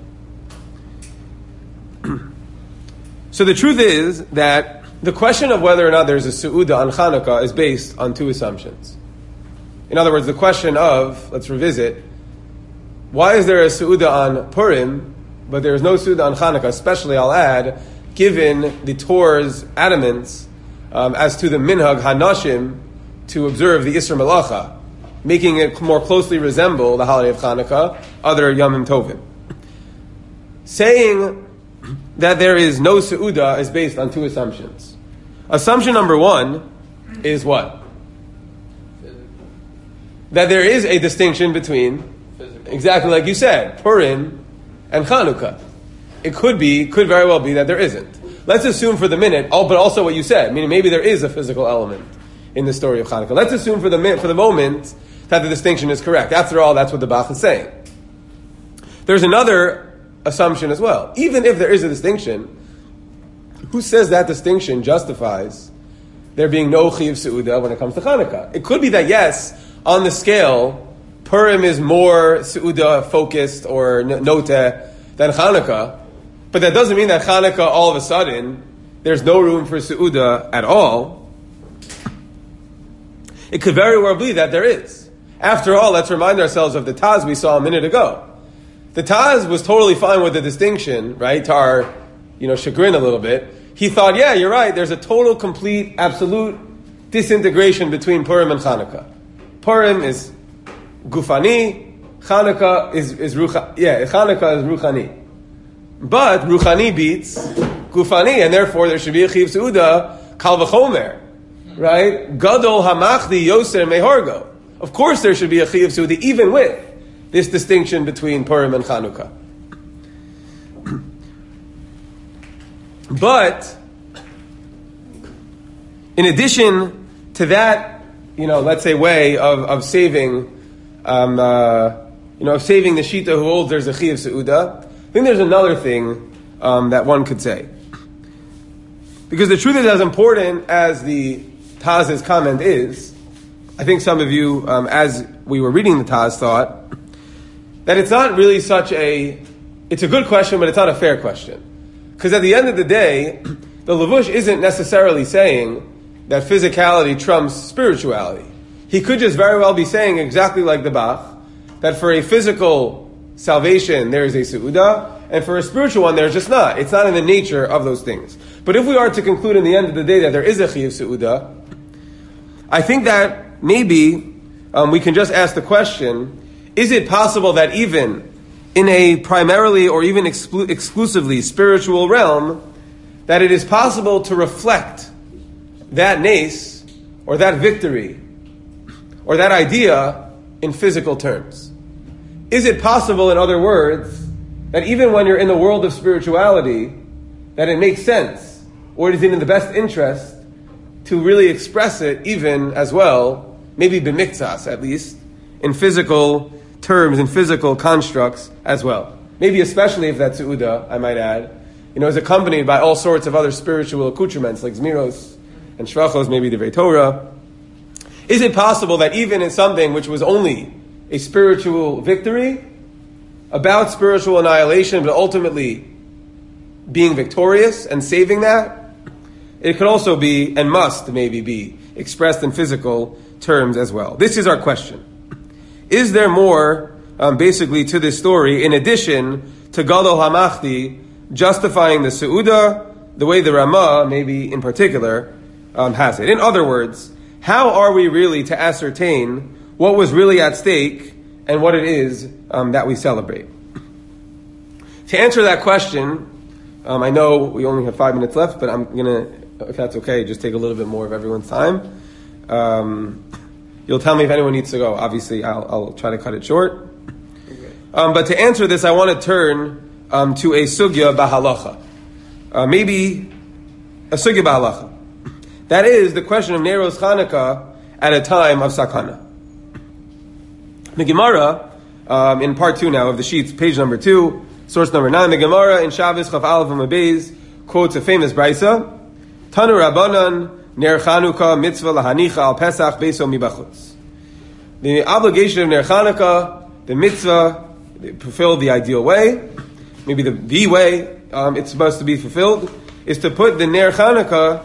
So the truth is that the question of whether or not there's a Seuda on Chanukah is based on two assumptions. In other words, the question of, let's revisit, why is there a Seuda on Purim, but there is no Seuda on Chanukah, especially, I'll add, given the Torah's adamance um, as to the Minhag HaNashim to observe the Isser Melacha, making it more closely resemble the holiday of Chanukah, other Yomim Tovim. Saying that there is no Seuda is based on two assumptions. Assumption number one is what? That there is a distinction between, physical, exactly like you said, Purim and Chanukah. It could be, could very well be that there isn't. Let's assume for the minute, oh, but also what you said, meaning maybe there is a physical element in the story of Chanukah. Let's assume for the minute, for the moment that the distinction is correct. After all, that's what the Bach is saying. There's another assumption as well. Even if there is a distinction, who says that distinction justifies there being no Chiyuv Seuda when it comes to Chanukah? It could be that yes, on the scale, Purim is more Seuda focused or noteh than Chanukah, but that doesn't mean that Chanukah all of a sudden there's no room for Seuda at all. It could very well be that there is. After all, let's remind ourselves of the Taz we saw a minute ago. The Taz was totally fine with the distinction, right? To our, you know, chagrin a little bit. He thought, yeah, you're right. There's a total, complete, absolute disintegration between Purim and Chanukah. Purim is Gufani, Chanukah is is Rucha, yeah, Chanukah is Ruchani. But Ruchani beats Gufani, and therefore there should be a Chiyuv Seuda Kal V'chomer, right? Gadol Hamachdi Yoser Mehorgo. Of course, there should be a Chiyuv Seuda, even with this distinction between Purim and Chanukah. But in addition to that, you know, let's say way of of saving, um, uh, you know, of saving the Shita who holds there's a Chiyuv Seuda, I think there's another thing um, that one could say. Because the truth is, as important as the Taz's comment is, I think some of you, um, as we were reading the Taz, thought that it's not really such a, it's a good question, but it's not a fair question. Because at the end of the day, the Levush isn't necessarily saying that physicality trumps spirituality. He could just very well be saying, exactly like the Bach, that for a physical salvation there is a Seuda, and for a spiritual one there's just not. It's not in the nature of those things. But if we are to conclude in the end of the day that there is a Chiyuv Seuda, I think that maybe um, we can just ask the question, is it possible that even in a primarily or even exclu- exclusively spiritual realm, that it is possible to reflect that nace, or that victory, or that idea in physical terms? Is it possible, in other words, that even when you're in the world of spirituality, that it makes sense, or it is in the best interest, to really express it even as well, maybe b'miktsas at least, in physical terms, in physical constructs as well? Maybe especially if that Seuda, I might add, you know, is accompanied by all sorts of other spiritual accoutrements like Zmiros and Shrachos, maybe the Torah. Is it possible that even in something which was only a spiritual victory, about spiritual annihilation, but ultimately being victorious and saving that. It could also be, and must maybe be, expressed in physical terms as well. This is our question. Is there more, um, basically, to this story, in addition to Gadol HaMachdi justifying the Seudah, the way the Ramah, maybe in particular, um, has it? In other words, how are we really to ascertain what was really at stake and what it is um, that we celebrate? To answer that question, um, I know we only have five minutes left, but I'm going to, if that's okay, just take a little bit more of everyone's time. Um, you'll tell me if anyone needs to go. Obviously, I'll, I'll try to cut it short. Um, but to answer this, I want to turn um, to a sugya bahalacha. Uh, maybe a sugya bahalacha. That is the question of Neiros Chanukah at a time of sakana. The Gemara, um, in part two now of the sheets, page number two, source number nine, the Gemara in Shabbos Chaf Aleph Amabez quotes a famous brisa, Tanu Rabbanan, Ner Chanukah mitzvah lahanicha al Pesach beso mibachutz. The obligation of Ner Chanukah, the mitzvah, fulfilled the ideal way, maybe the, the way um, it's supposed to be fulfilled, is to put the Ner Chanukah,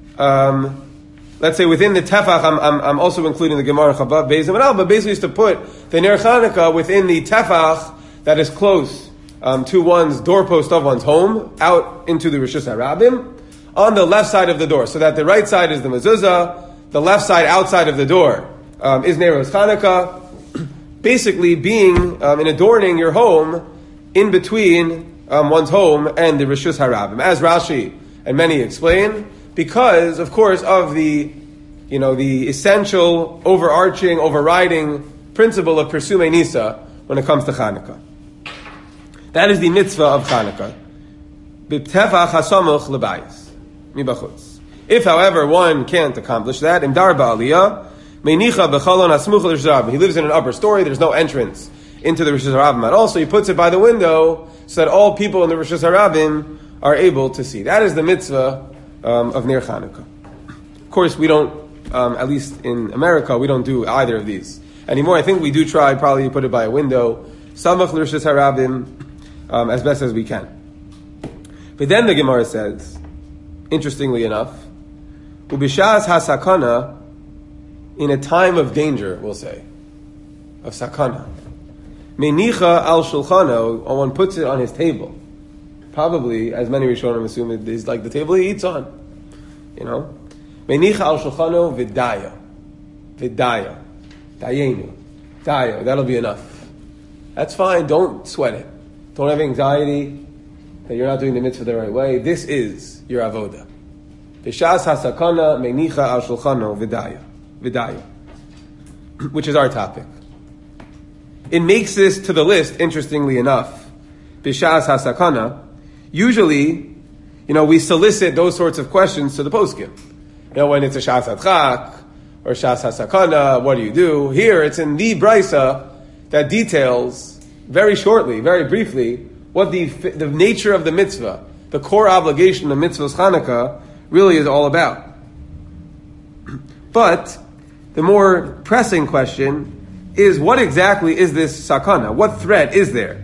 um, let's say within the tefach, I'm, I'm, I'm also including the Gemara Chavav Beis and Al, but basically is to put the Ner Chanukah within the tefach that is close um, to one's doorpost of one's home, out into the Rishus HaRabim, on the left side of the door, so that the right side is the mezuzah, the left side outside of the door um, is Neiros Chanukah, basically being um, and adorning your home in between um, one's home and the Rishus HaRabim, as Rashi and many explain, because, of course, of the, you know, the essential, overarching, overriding principle of Persumei Nisa when it comes to Chanukah. That is the mitzvah of Chanukah. B'tefach hasamuch lebayis, mibachutz. If, however, one can't accomplish that, imdar ba'aliyah, meinicha b'chalon hasmuch l'Rishus HaRabim. He lives in an upper story, there's no entrance into the Rishus HaRabim at all, so he puts it by the window so that all people in the Rishus HaRabim are able to see. That is the mitzvah Um, of Ner Chanukah. Of course, we don't, um, at least in America, we don't do either of these anymore. I think we do try probably to put it by a window, Samach l'Rishus HaRabim, um, as best as we can. But then the Gemara says, interestingly enough, Ubishas hasakana, in a time of danger, we'll say, of sakana, Meinicha al shulchano, or one puts it on his table. Probably, as many Rishonim assume, it is like the table he eats on. You know? Meinicha al shulchano v'daya. V'daya. Dayenu. Daya. That'll be enough. That's fine. Don't sweat it. Don't have anxiety that you're not doing the mitzvah the right way. This is your avoda. V'shas hasakana meinicha al shulchano v'daya. V'daya. Which is our topic. It makes this to the list, interestingly enough. B'shas hasakana. Usually, you know, we solicit those sorts of questions to the poskim. You know, when it's a shas adchak or shas hasakana, what do you do? Here, it's in the brisa that details very shortly, very briefly, what the the nature of the mitzvah, the core obligation of mitzvah's Chanukah, really is all about. But the more pressing question is, what exactly is this sakana? What threat is there?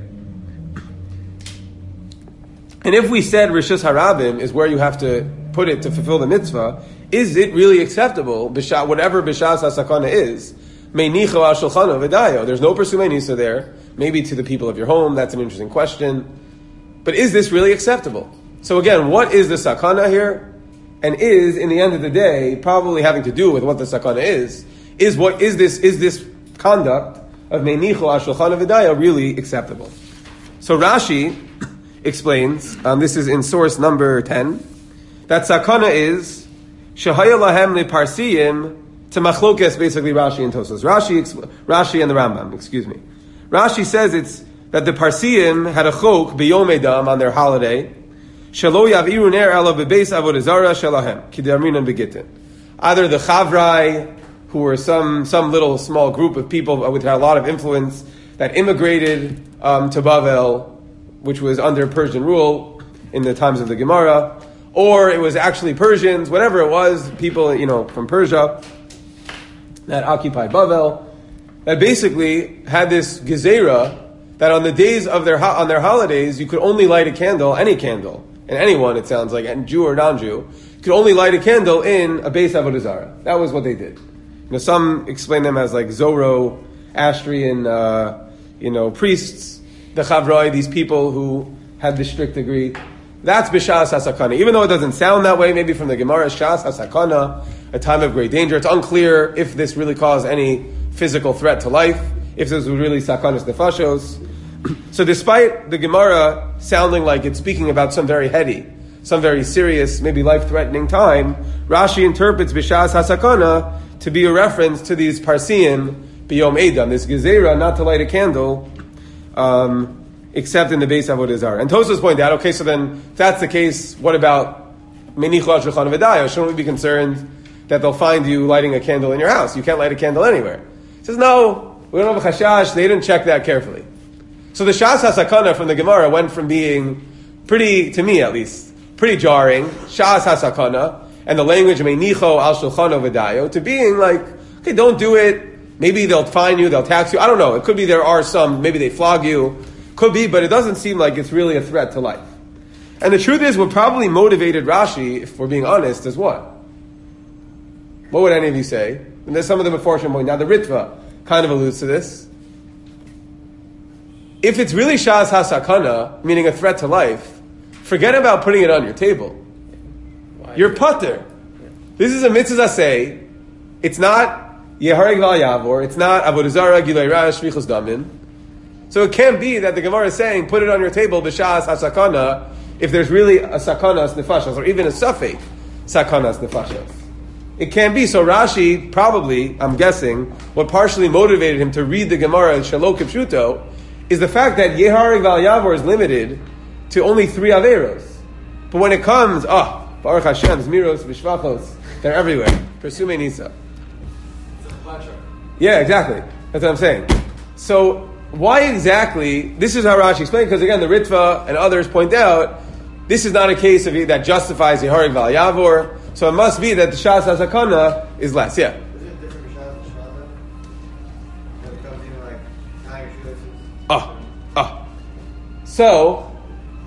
And if we said Rishus HaRabim is where you have to put it to fulfill the mitzvah, is it really acceptable, whatever B'shas HaSakana is, Meinicha al shulchano v'dayo? There's no Persumei Nisa there. Maybe to the people of your home, that's an interesting question. But is this really acceptable? So again, what is the sakana here? And is, in the end of the day, probably having to do with what the sakana is, is what is this is this conduct of Meinicha al shulchano v'dayo really acceptable? So Rashi explains, um, this is in source number ten, that sakana is shehaya lahem leparsiyim to machlokes, basically Rashi and Tosfos. Rashi, Rashi and the Rambam, excuse me. Rashi says it's that the Parsiyim had a chok b'yom edam on their holiday, shelo yaviru ner ela bebeis avodah zara shelahem kidarminan begitin. Either the Chavrai, who were some some little small group of people with a lot of influence that immigrated um, to Bavel, which was under Persian rule in the times of the Gemara, or it was actually Persians, whatever it was, people, you know, from Persia that occupied Bavel, that basically had this gezerah that on the days of their on their holidays, you could only light a candle, any candle, and anyone, it sounds like, and Jew or non-Jew, could only light a candle in a Beis Avodah Zarah. That was what they did. You know, some explain them as like Zoroastrian, uh, you know, priests, the Chavroi, these people who had the strict degree. That's B'Shas HaSakana. Even though it doesn't sound that way, maybe from the Gemara, Shas HaSakana, a time of great danger. It's unclear if this really caused any physical threat to life, if this was really Sakanas Nefashos. So despite the Gemara sounding like it's speaking about some very heady, some very serious, maybe life-threatening time, Rashi interprets B'Shas HaSakana to be a reference to these Parsian B'Yom Eidan, this Gezerah, not to light a candle, um, except in the Beis Avodah Zarah. And Tosfos point out, okay, so then if that's the case, what about Menichu al Shulchan V'Dayo? Shouldn't we be concerned that they'll find you lighting a candle in your house? You can't light a candle anywhere. He says, no, we don't have a chashash, they didn't check that carefully. So the Shas HaSakana from the Gemara went from being pretty, to me at least, pretty jarring, Shas HaSakana, and the language Menicho al Shulchan V'Dayo, to being like, okay, don't do it, maybe they'll fine you, they'll tax you, I don't know, it could be there are some, maybe they flog you, could be, but it doesn't seem like it's really a threat to life. And the truth is, what probably motivated Rashi, if we're being honest, is what? What would any of you say? And there's some of the Meforshim point. Now the Ritva kind of alludes to this. If it's really Shas HaSakana, meaning a threat to life, forget about putting it on your table. Why? You're putter. Yeah. This is a mitzvah say. It's not Yehareg Val Yavor. It's not Avodah Zarah, Gilei Rash, Shvichus Damin. So it can't be that the Gemara is saying, put it on your table, b'shas ha-sakana, if there's really a sakanas nefashas, or even a safek sakanas nefashas. It can't be. So Rashi, probably, I'm guessing, what partially motivated him to read the Gemara in Shalom Kipshuto is the fact that Yehareg Val Yavor is limited to only three Averos. But when it comes, ah, oh, Baruch Hashem, Zmiros, Vishvachos, they're everywhere. Persume Nisa. Yeah, exactly. That's what I'm saying. So, why exactly, this is how Rashi explained, because again, the Ritva and others point out, this is not a case of that justifies the Yehareg Val Yavor, so it must be that the Shas HaSakana is less, yeah. Is it different from Shas HaShmata? When it comes to like tying your shoelaces? Oh, oh. So,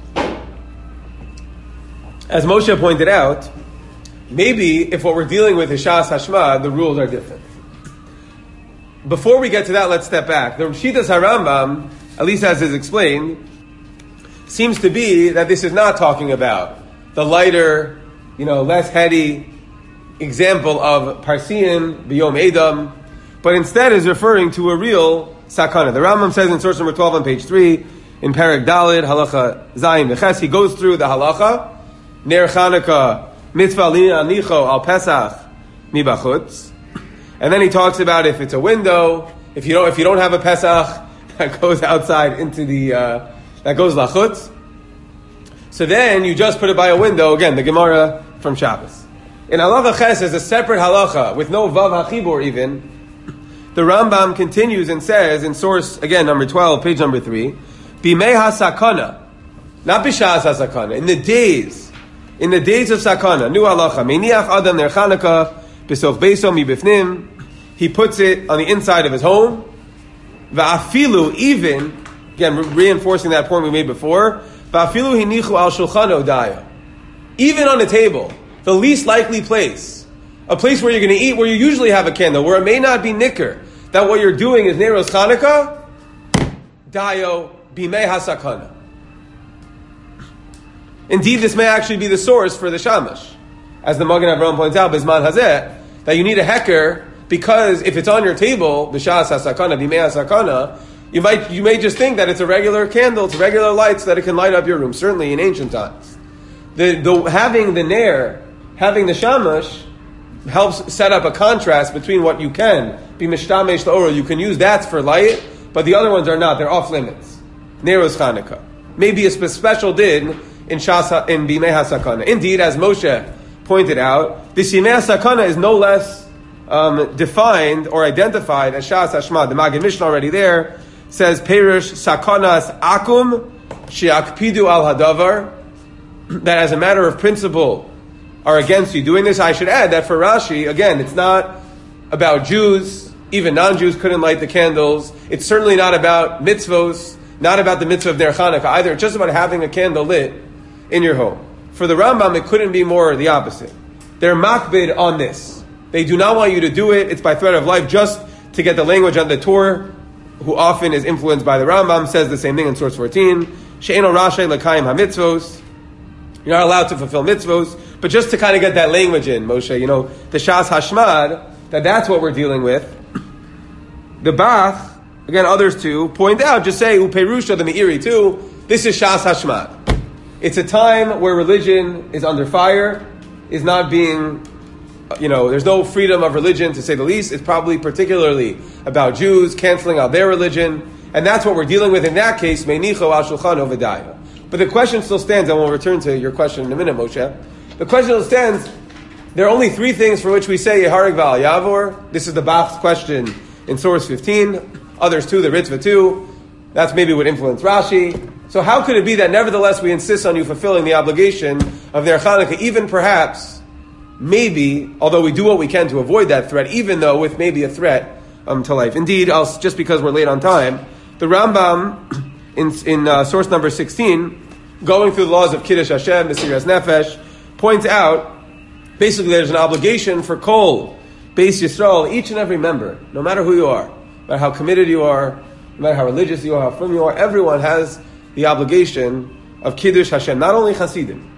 as Moshe pointed out, maybe if what we're dealing with is Shas Hashma, the rules are different. Before we get to that, let's step back. The Shitas HaRambam, at least as is explained, seems to be that this is not talking about the lighter, you know, less heady example of Parsian, B'Yom Edom, but instead is referring to a real sakana. The Rambam says in source number twelve on page three, in Perek Dalid, Halacha Zayin V'Ches, he goes through the halacha, Ner Chanukah, Mitzvah Anicho al Pesach, Mibachutz. And then he talks about if it's a window, if you don't, if you don't have a Pesach that goes outside into the, uh, that goes lachutz. So then you just put it by a window. Again, the Gemara from Shabbos. In halacha ches is a separate halacha with no vav hachibur even. The Rambam continues and says in source again number twelve, page number three, bimei hasakana, not b'shas hasakana. In the days, in the days of sakana, new halacha meiniach adam ner Chanukah. He puts it on the inside of his home. Va'afilu, even, again, re- reinforcing that point we made before, va'afilu hinichu al shulchano daya. Even on a table, the least likely place, a place where you're going to eat, where you usually have a candle, where it may not be nicker, that what you're doing is Neros Chanukah, dayo bimei hasakana. Indeed, this may actually be the source for the shamash. As the Magen Avraham points out, Bizman Hazeh, that you need a heker, because if it's on your table, B'shas HaSakana, B'mei HaSakana, you might, you may just think that it's a regular candle, it's regular lights, that it can light up your room, certainly in ancient times. The, the, having the Ner, having the Shamash, helps set up a contrast between what you can, be Mishtamesh L'Oro, you can use that for light, but the other ones are not, they're off limits. Neros Chanukah. Maybe a spe- special din in, Shas, in B'mei HaSakana. Indeed, as Moshe pointed out, the Bimei HaSakana is no less um, defined or identified as Shas Hashma. The Maggid Mishnah already there says, Perish Sakanas Akum Sheakpidu Al Hadavar, that as a matter of principle are against you doing this. I should add that for Rashi, again, it's not about Jews, even non-Jews couldn't light the candles. It's certainly not about mitzvos, not about the mitzvah of Ner Chanukah either. It's just about having a candle lit in your home. For the Rambam, it couldn't be more the opposite. They're makbid on this. They do not want you to do it. It's by threat of life, just to get the language on the Torah, who often is influenced by the Rambam, says the same thing in source fourteen. She'eno rashay l'kayim ha-mitzvos. You're not allowed to fulfill mitzvos. But just to kind of get that language in, Moshe, you know, the Shas Hashmad, that that's what we're dealing with. The Bach, again, others too, point out, just say, Uperusha, the Meiri too, this is Shas Hashmad. It's a time where religion is under fire, is not being, you know, there's no freedom of religion, to say the least. It's probably particularly about Jews canceling out their religion, and that's what we're dealing with in that case, Meinicho al Shulchan Ovedaya. But the question still stands, and we'll return to your question in a minute, Moshe. The question still stands, there are only three things for which we say Yehareg V'al Yavor. This is the Bach's question in source fifteen. Others too, the Ritva too. That's maybe what influenced Rashi. So how could it be that nevertheless we insist on you fulfilling the obligation of Ner Chanukah, even perhaps, maybe, although we do what we can to avoid that threat, even though with maybe a threat um, to life. Indeed, I'll, just because we're late on time, the Rambam in, in uh, source number sixteen, going through the laws of Kiddush Hashem, Mesiras Nefesh, points out basically there's an obligation for Kol, Beis Yisrael, each and every member, no matter who you are, no matter how committed you are, no matter how religious you are, how firm you are, everyone has the obligation of Kiddush Hashem, not only Hasidim.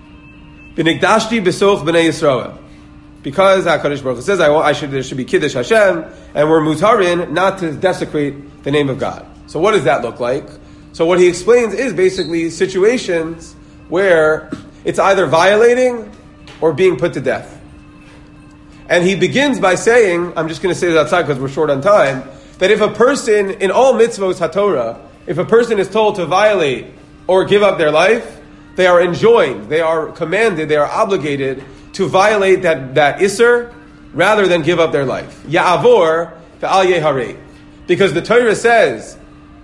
B'nigdashti b'soch b'nei Yisrael. Because HaKadosh Baruch Hu says, I, want, I should, there should be Kiddush Hashem, and we're mutarin not to desecrate the name of God. So what does that look like? So what he explains is basically situations where it's either violating or being put to death. And he begins by saying, I'm just going to say this outside because we're short on time, that if a person, in all mitzvos HaTorah, if a person is told to violate or give up their life, they are enjoined, they are commanded, they are obligated to violate that, that Isser rather than give up their life. Ya'avor ve'al yeharei. Because the Torah says,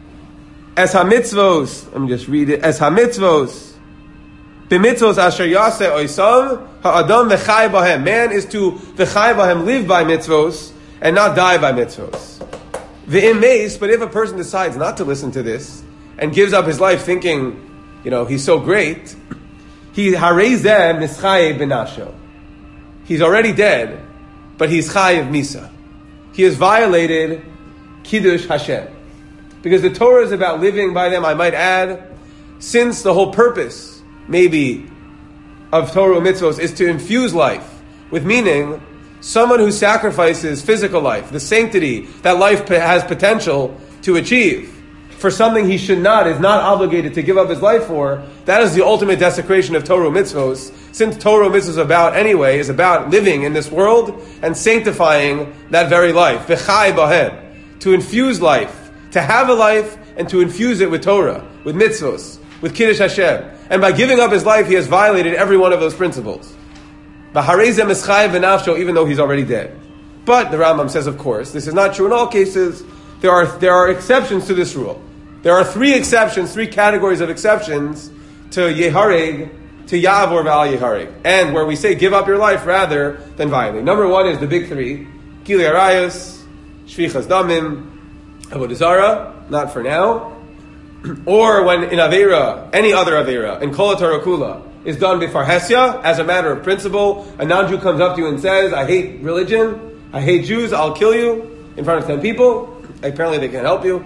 as ha-mitzvos, let me just read it, as ha-mitzvos, b'mitzvos asher yaseh oisam, ha'adam v'chai bahem. Man is to v'chai bahem, live by mitzvos, and not die by mitzvos. V'im meis, but if a person decides not to listen to this, and gives up his life thinking, you know, he's so great, he harezeh mischayev b'nasho. He's already dead, but he's chayev misa. He has violated Kiddush Hashem. Because the Torah is about living by them, I might add, since the whole purpose, maybe, of Torah mitzvos is to infuse life with meaning, someone who sacrifices physical life, the sanctity that life has potential to achieve, for something he should not, is not obligated to give up his life for, that is the ultimate desecration of Torah mitzvos. Since Torah mitzvos is about, anyway, is about living in this world and sanctifying that very life. V'chai bahem. To infuse life, to have a life, and to infuse it with Torah, with mitzvos, with Kiddush Hashem. And by giving up his life, he has violated every one of those principles. V'harezem eschayev v'nafsho, even though he's already dead. But, the Rambam says, of course, this is not true in all cases. There are, there are exceptions to this rule. There are three exceptions, three categories of exceptions to Yehareg, to Ya'avor V'al Yehareg. And where we say give up your life rather than violate. Number one is the big three. Gili Arayos, Shvichas Damim, Avodah Zarah, not for now. Or when in Aveira, any other Aveira, in Kol HaTorah Kula, is done before Hesya, as a matter of principle. A non-Jew comes up to you and says, I hate religion, I hate Jews, I'll kill you, in front of ten people. Apparently they can't help you.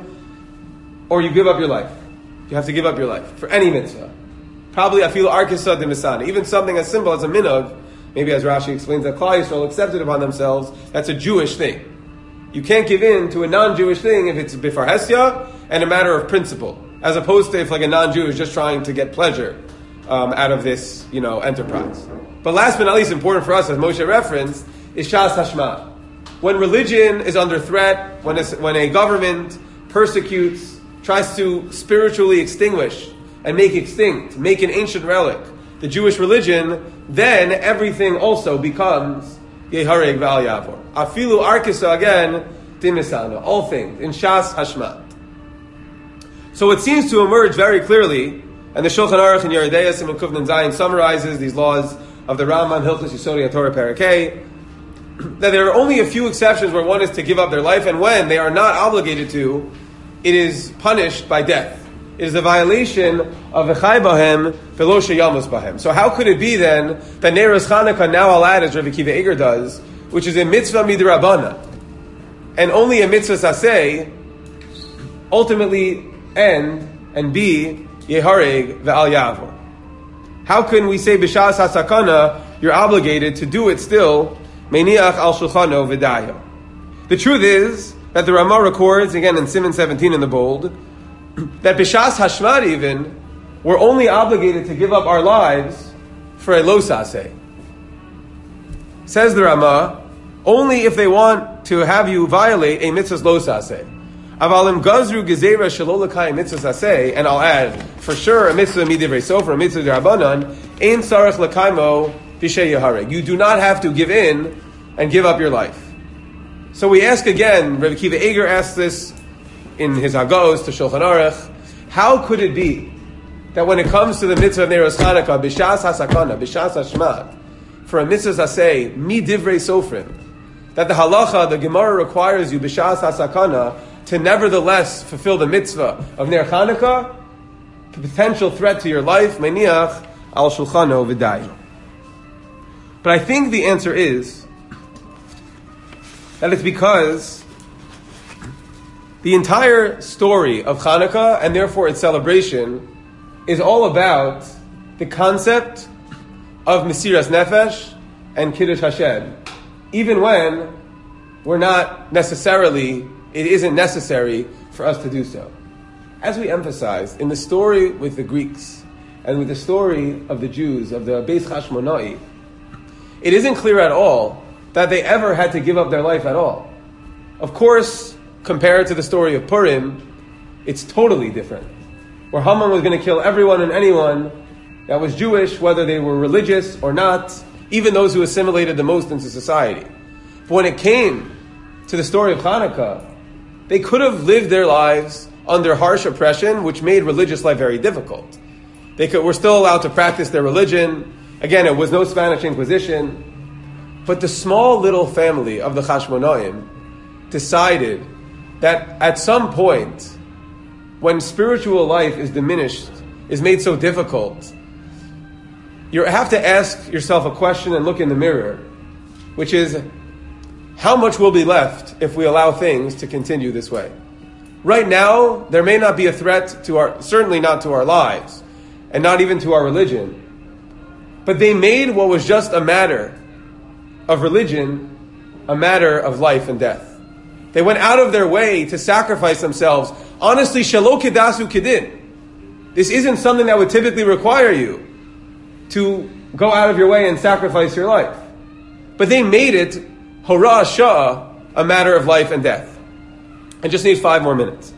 Or you give up your life. You have to give up your life for any mitzvah. Probably I feel arkisa de misana. Even something as simple as a minhag, maybe as Rashi explains that Klal Yisrael accepted upon themselves, that's a Jewish thing. You can't give in to a non-Jewish thing if it's bifar hesya and a matter of principle, as opposed to if like a non-Jew is just trying to get pleasure um, out of this, you know, enterprise. But last but not least, important for us, as Moshe referenced, is Shas Hashmad. When religion is under threat, when it's, when a government persecutes, tries to spiritually extinguish and make extinct, make an ancient relic, the Jewish religion, then everything also becomes Yehareg V'al Yavor. Afilu Arkisa, again, Timisana, all things, in Shas Hashmad. So it seems to emerge very clearly, and the Shulchan Aruch in Yeridei Simon Kufnan Zayin summarizes these laws of the Rambam, Hilchos Yisodi HaTorah Parakeh, that there are only a few exceptions where one is to give up their life, and when they are not obligated to, it is punished by death. it is a violation of Echai Bahem Velo Sheyamus Bahem. So how could it be then that Neiros Chanukah, now I'll add, as Rabbi Akiva Eiger does, which is a mitzvah midrabana, and only a mitzvah saseh, ultimately end and be yehareg ve'al yavo? How can we say b'shas hasakana you're obligated to do it still meniach al shulchano v'dayo? The truth is that the Ramah records, again in Siman seventeen in the bold, that b'shas hashmad even, we're only obligated to give up our lives for a lo saseh. Says the Ramah, only if they want to have you violate a mitzvah's lo saseh. Avalim gazru gezera shelo l'kayim mitzvah saseh, and I'll add, for sure, a mitzvah midivrei sofer, a mitzvah d'Rabbanan, ein sarach l'kaymo b'shei yahareg. You do not have to give in and give up your life. So we ask again, Rabbi Akiva Eiger asked this in his Hagos to Shulchan Aruch, how could it be that when it comes to the mitzvah of Neiros Chanukah, b'shas hasakana, b'shas hashmad, for a mitzvah saseh, mi divrei sofrim, that the halacha, the Gemara requires you, b'shas hasakana, to nevertheless fulfill the mitzvah of Ner Chanukah, the potential threat to your life, meniach al shulchano v'dayo. But I think the answer is that it's because the entire story of Chanukah, and therefore its celebration, is all about the concept of Mesiras Nefesh and Kiddush Hashem, even when we're not necessarily, it isn't necessary for us to do so. As we emphasized, in the story with the Greeks, and with the story of the Jews, of the Beis Hashmonai, it isn't clear at all that they ever had to give up their life at all. Of course, compared to the story of Purim, it's totally different, where Haman was going to kill everyone and anyone that was Jewish, whether they were religious or not, even those who assimilated the most into society. But when it came to the story of Chanukah, they could have lived their lives under harsh oppression, which made religious life very difficult. They could, were still allowed to practice their religion. Again, it was no Spanish Inquisition. But the small little family of the Chashmonaim decided that at some point, when spiritual life is diminished, is made so difficult, you have to ask yourself a question and look in the mirror, which is, how much will be left if we allow things to continue this way? Right now, there may not be a threat to our, certainly not to our lives, and not even to our religion, but they made what was just a matter of religion a matter of life and death. They went out of their way to sacrifice themselves. Honestly, shelo kedasu kedin. This isn't something that would typically require you to go out of your way and sacrifice your life. But they made it, hora shah, a matter of life and death. I just need five more minutes.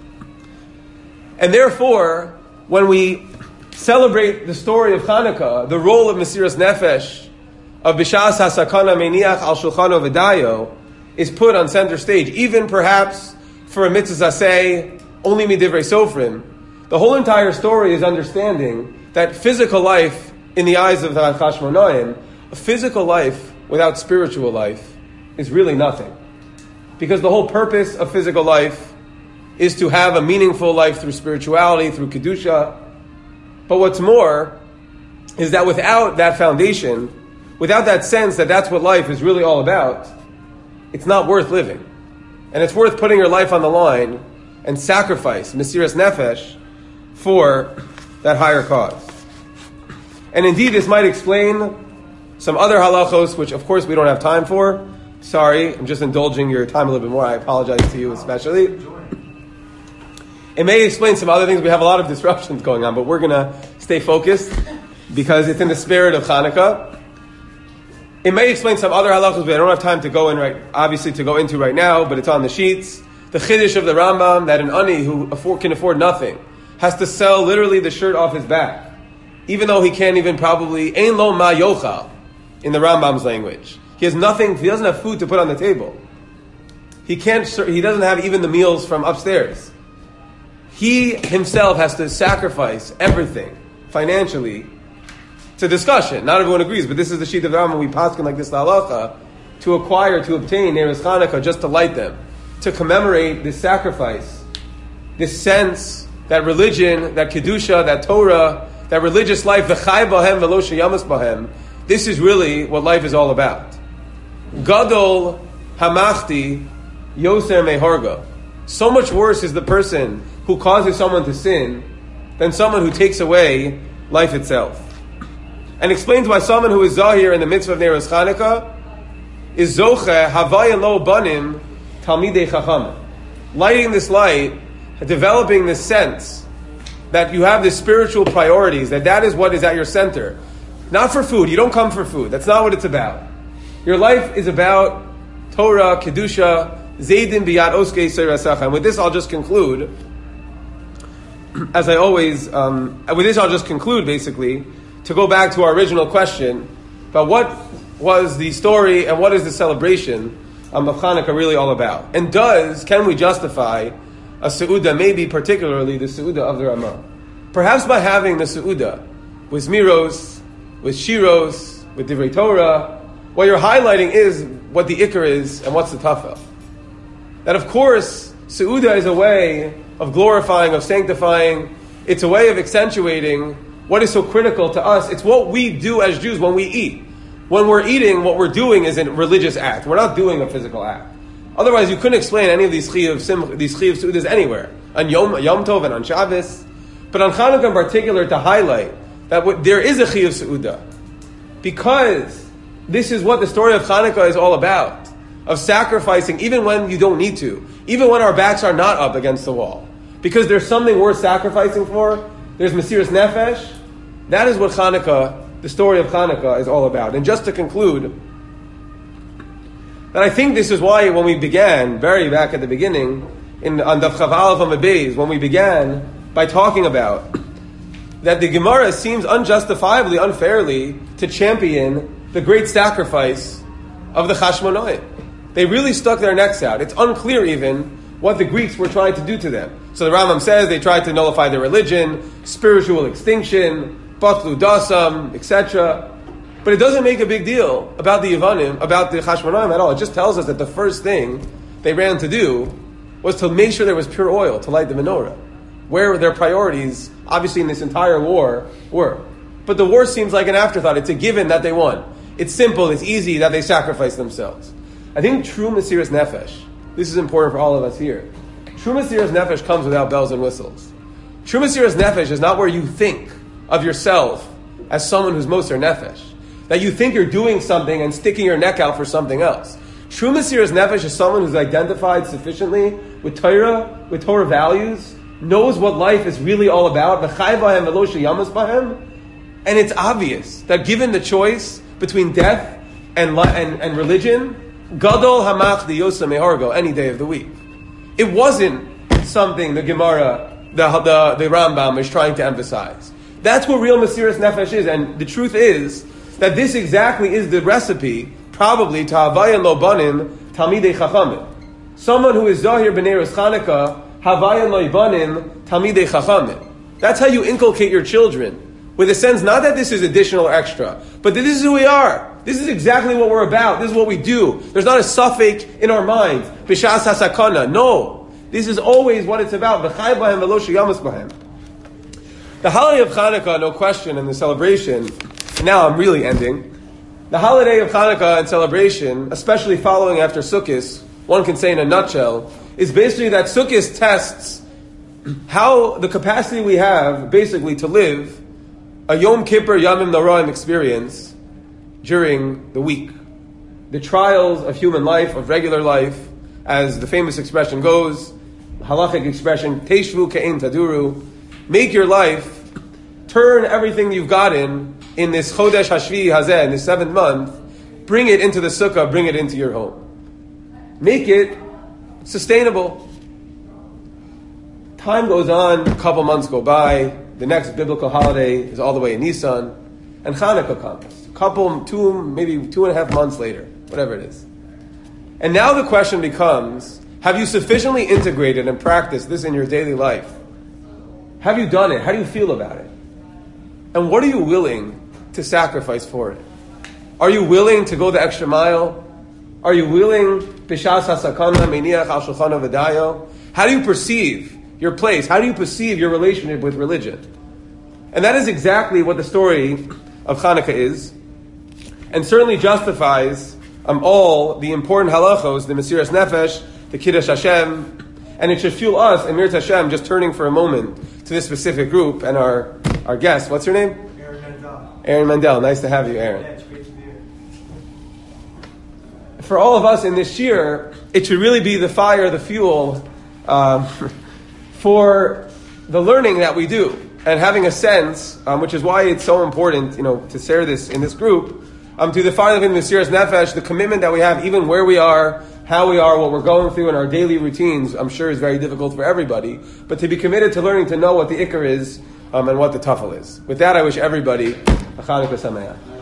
And therefore, when we celebrate the story of Chanukah, the role of Mesiras Nefesh, of Bishas HaSakana Meniach Al Shulchano V'dayo, is put on center stage, even perhaps for a mitzvah zaseh, only midivrei sofrim. The whole entire story is understanding that physical life, in the eyes of the Chashmonaim, a physical life without spiritual life is really nothing. Because the whole purpose of physical life is to have a meaningful life through spirituality, through Kedusha. But what's more is that without that foundation, without that sense that that's what life is really all about, it's not worth living. And it's worth putting your life on the line and sacrifice, Mesiras Nefesh, for that higher cause. And indeed, this might explain some other halachos, which of course we don't have time for. Sorry, I'm just indulging your time a little bit more. I apologize to you especially. It may explain some other things. We have a lot of disruptions going on, but we're going to stay focused because it's in the spirit of Chanukah. It may explain some other halachos, but I don't have time to go in right, obviously to go into right now, but it's on the sheets. The chiddush of the Rambam, that an ani who afford, can afford nothing has to sell literally the shirt off his back, even though he can't even probably, ein lo ma yochal, in the Rambam's language. He has nothing, he doesn't have food to put on the table. He can't, he doesn't have even the meals from upstairs. He himself has to sacrifice everything financially. It's a discussion. Not everyone agrees, but this is the sheet of the Rambam. We paskin like this la halacha to acquire, to obtain Neiros Chanukah, just to light them, to commemorate this sacrifice, this sense that religion, that kedusha, that Torah, that religious life, v'chai bahem v'lo sheyamas bahem, this is really what life is all about. Gadol hamachti yoser mehorga. So much worse is the person who causes someone to sin than someone who takes away life itself. And explains why someone who is zahir in the mitzvah of Neiros Chanukah is zoche havaya lo banim talmidei chachamim. Lighting this light, developing this sense that you have the spiritual priorities, that that is what is at your center. Not for food. You don't come for food. That's not what it's about. Your life is about Torah, Kedusha, Zaydin biyad oskei seirasacha. And with this I'll just conclude, as I always, um, with this I'll just conclude basically, to go back to our original question about what was the story and what is the celebration um, of Hanukkah really all about. And does, can we justify a Seudah, maybe particularly the Seudah of the Ramah? Perhaps by having the Seudah with Miros, with Shiros, with Divrei Torah, what you're highlighting is what the Iker is and what's the Tafel. That of course, Seudah is a way of glorifying, of sanctifying. It's a way of accentuating what is so critical to us. It's what we do as Jews when we eat. When we're eating, what we're doing is a religious act. We're not doing a physical act. Otherwise, you couldn't explain any of these chiyuv sim, these chiyuv Seudas anywhere. On Yom, Yom Tov and on Shabbos. But on Chanukah in particular, to highlight that what, there is a chiyuv Seudah. Because this is what the story of Chanukah is all about. Of sacrificing even when you don't need to. Even when our backs are not up against the wall. Because there's something worth sacrificing for. There's Mesiras Nefesh. That is what Chanukah, the story of Chanukah, is all about. And just to conclude, that I think this is why when we began, very back at the beginning, in on Daf Chav Aleph on the Beis, when we began by talking about that the Gemara seems unjustifiably, unfairly, to champion the great sacrifice of the Chashmonaim. They really stuck their necks out. It's unclear even what the Greeks were trying to do to them. So the Rambam says they tried to nullify their religion, spiritual extinction, batlu dasam, et cetera. But it doesn't make a big deal about the Yevanim, about the Chashmonaim at all. It just tells us that the first thing they ran to do was to make sure there was pure oil to light the menorah. Where their priorities, obviously in this entire war, were. But the war seems like an afterthought. It's a given that they won. It's simple, it's easy that they sacrifice themselves. I think true Mesiras Nefesh, this is important for all of us here. True Mesiras Nefesh comes without bells and whistles. True Mesiras Nefesh is not where you think of yourself as someone who's Moser Nefesh. That you think you're doing something and sticking your neck out for something else. True Mesiras Nefesh is someone who's identified sufficiently with Torah, with Torah values, knows what life is really all about, and it's obvious that given the choice between death and and, and religion, Gadol Hamach the Yosa Mehargo, any day of the week. It wasn't something the Gemara, the, the, the Rambam is trying to emphasize. That's what real Mesiras Nefesh is, and the truth is that this exactly is the recipe, probably, to Havaya Lo Banim Talmidei Chachamim. Someone who is Zahir B'neiros Chanukah, Havaya Lo Banim Talmidei Chachamim. That's how you inculcate your children. With a sense, not that this is additional or extra, but that this is who we are. This is exactly what we're about. This is what we do. There's not a suffix in our minds. B'shas hasakana. No. This is always what it's about. V'chai b'hem v'lo sheyamas b'hem. The holiday of Chanukah, no question, and the celebration, and now I'm really ending. The holiday of Chanukah and celebration, especially following after Sukkot, one can say in a nutshell, is basically that Sukkot tests how the capacity we have, basically, to live a Yom Kippur Yamim Noraim experience during the week. The trials of human life, of regular life, as the famous expression goes, halachic expression, Teshvu Ke'en Taduru, make your life, turn everything you've gotten in this Chodesh Hashvi Hazeh, in this seventh month, bring it into the sukkah, bring it into your home. Make it sustainable. Time goes on, a couple months go by, the next biblical holiday is all the way in Nisan, and Chanukah comes. A couple, two, maybe two and a half months later, whatever it is. And now the question becomes, have you sufficiently integrated and practiced this in your daily life? Have you done it? How do you feel about it? And what are you willing to sacrifice for it? Are you willing to go the extra mile? Are you willing, b'shas hasakana meiniach al shulchana v'dayo? How do you perceive your place? How do you perceive your relationship with religion? And that is exactly what the story of Hanukkah is, and certainly justifies um, all the important halachos, the Mesiras Nefesh, the Kiddush Hashem, and it should fuel us, Emir Hashem, just turning for a moment to this specific group and our, our guest. What's your name? Aaron Mendel. Aaron Mendel. Nice to have you, Aaron. Yeah, it's great to be here. For all of us in this year, it should really be the fire, the fuel um, for the learning that we do and having a sense, um, which is why it's so important, you know, to share this in this group, um, to the fire of the Mesiras Nefesh, the commitment that we have, even where we are, how we are, what we're going through in our daily routines, I'm sure is very difficult for everybody, but to be committed to learning to know what the Iker is um, and what the Tafel is. With that, I wish everybody a Chanukah Sameach.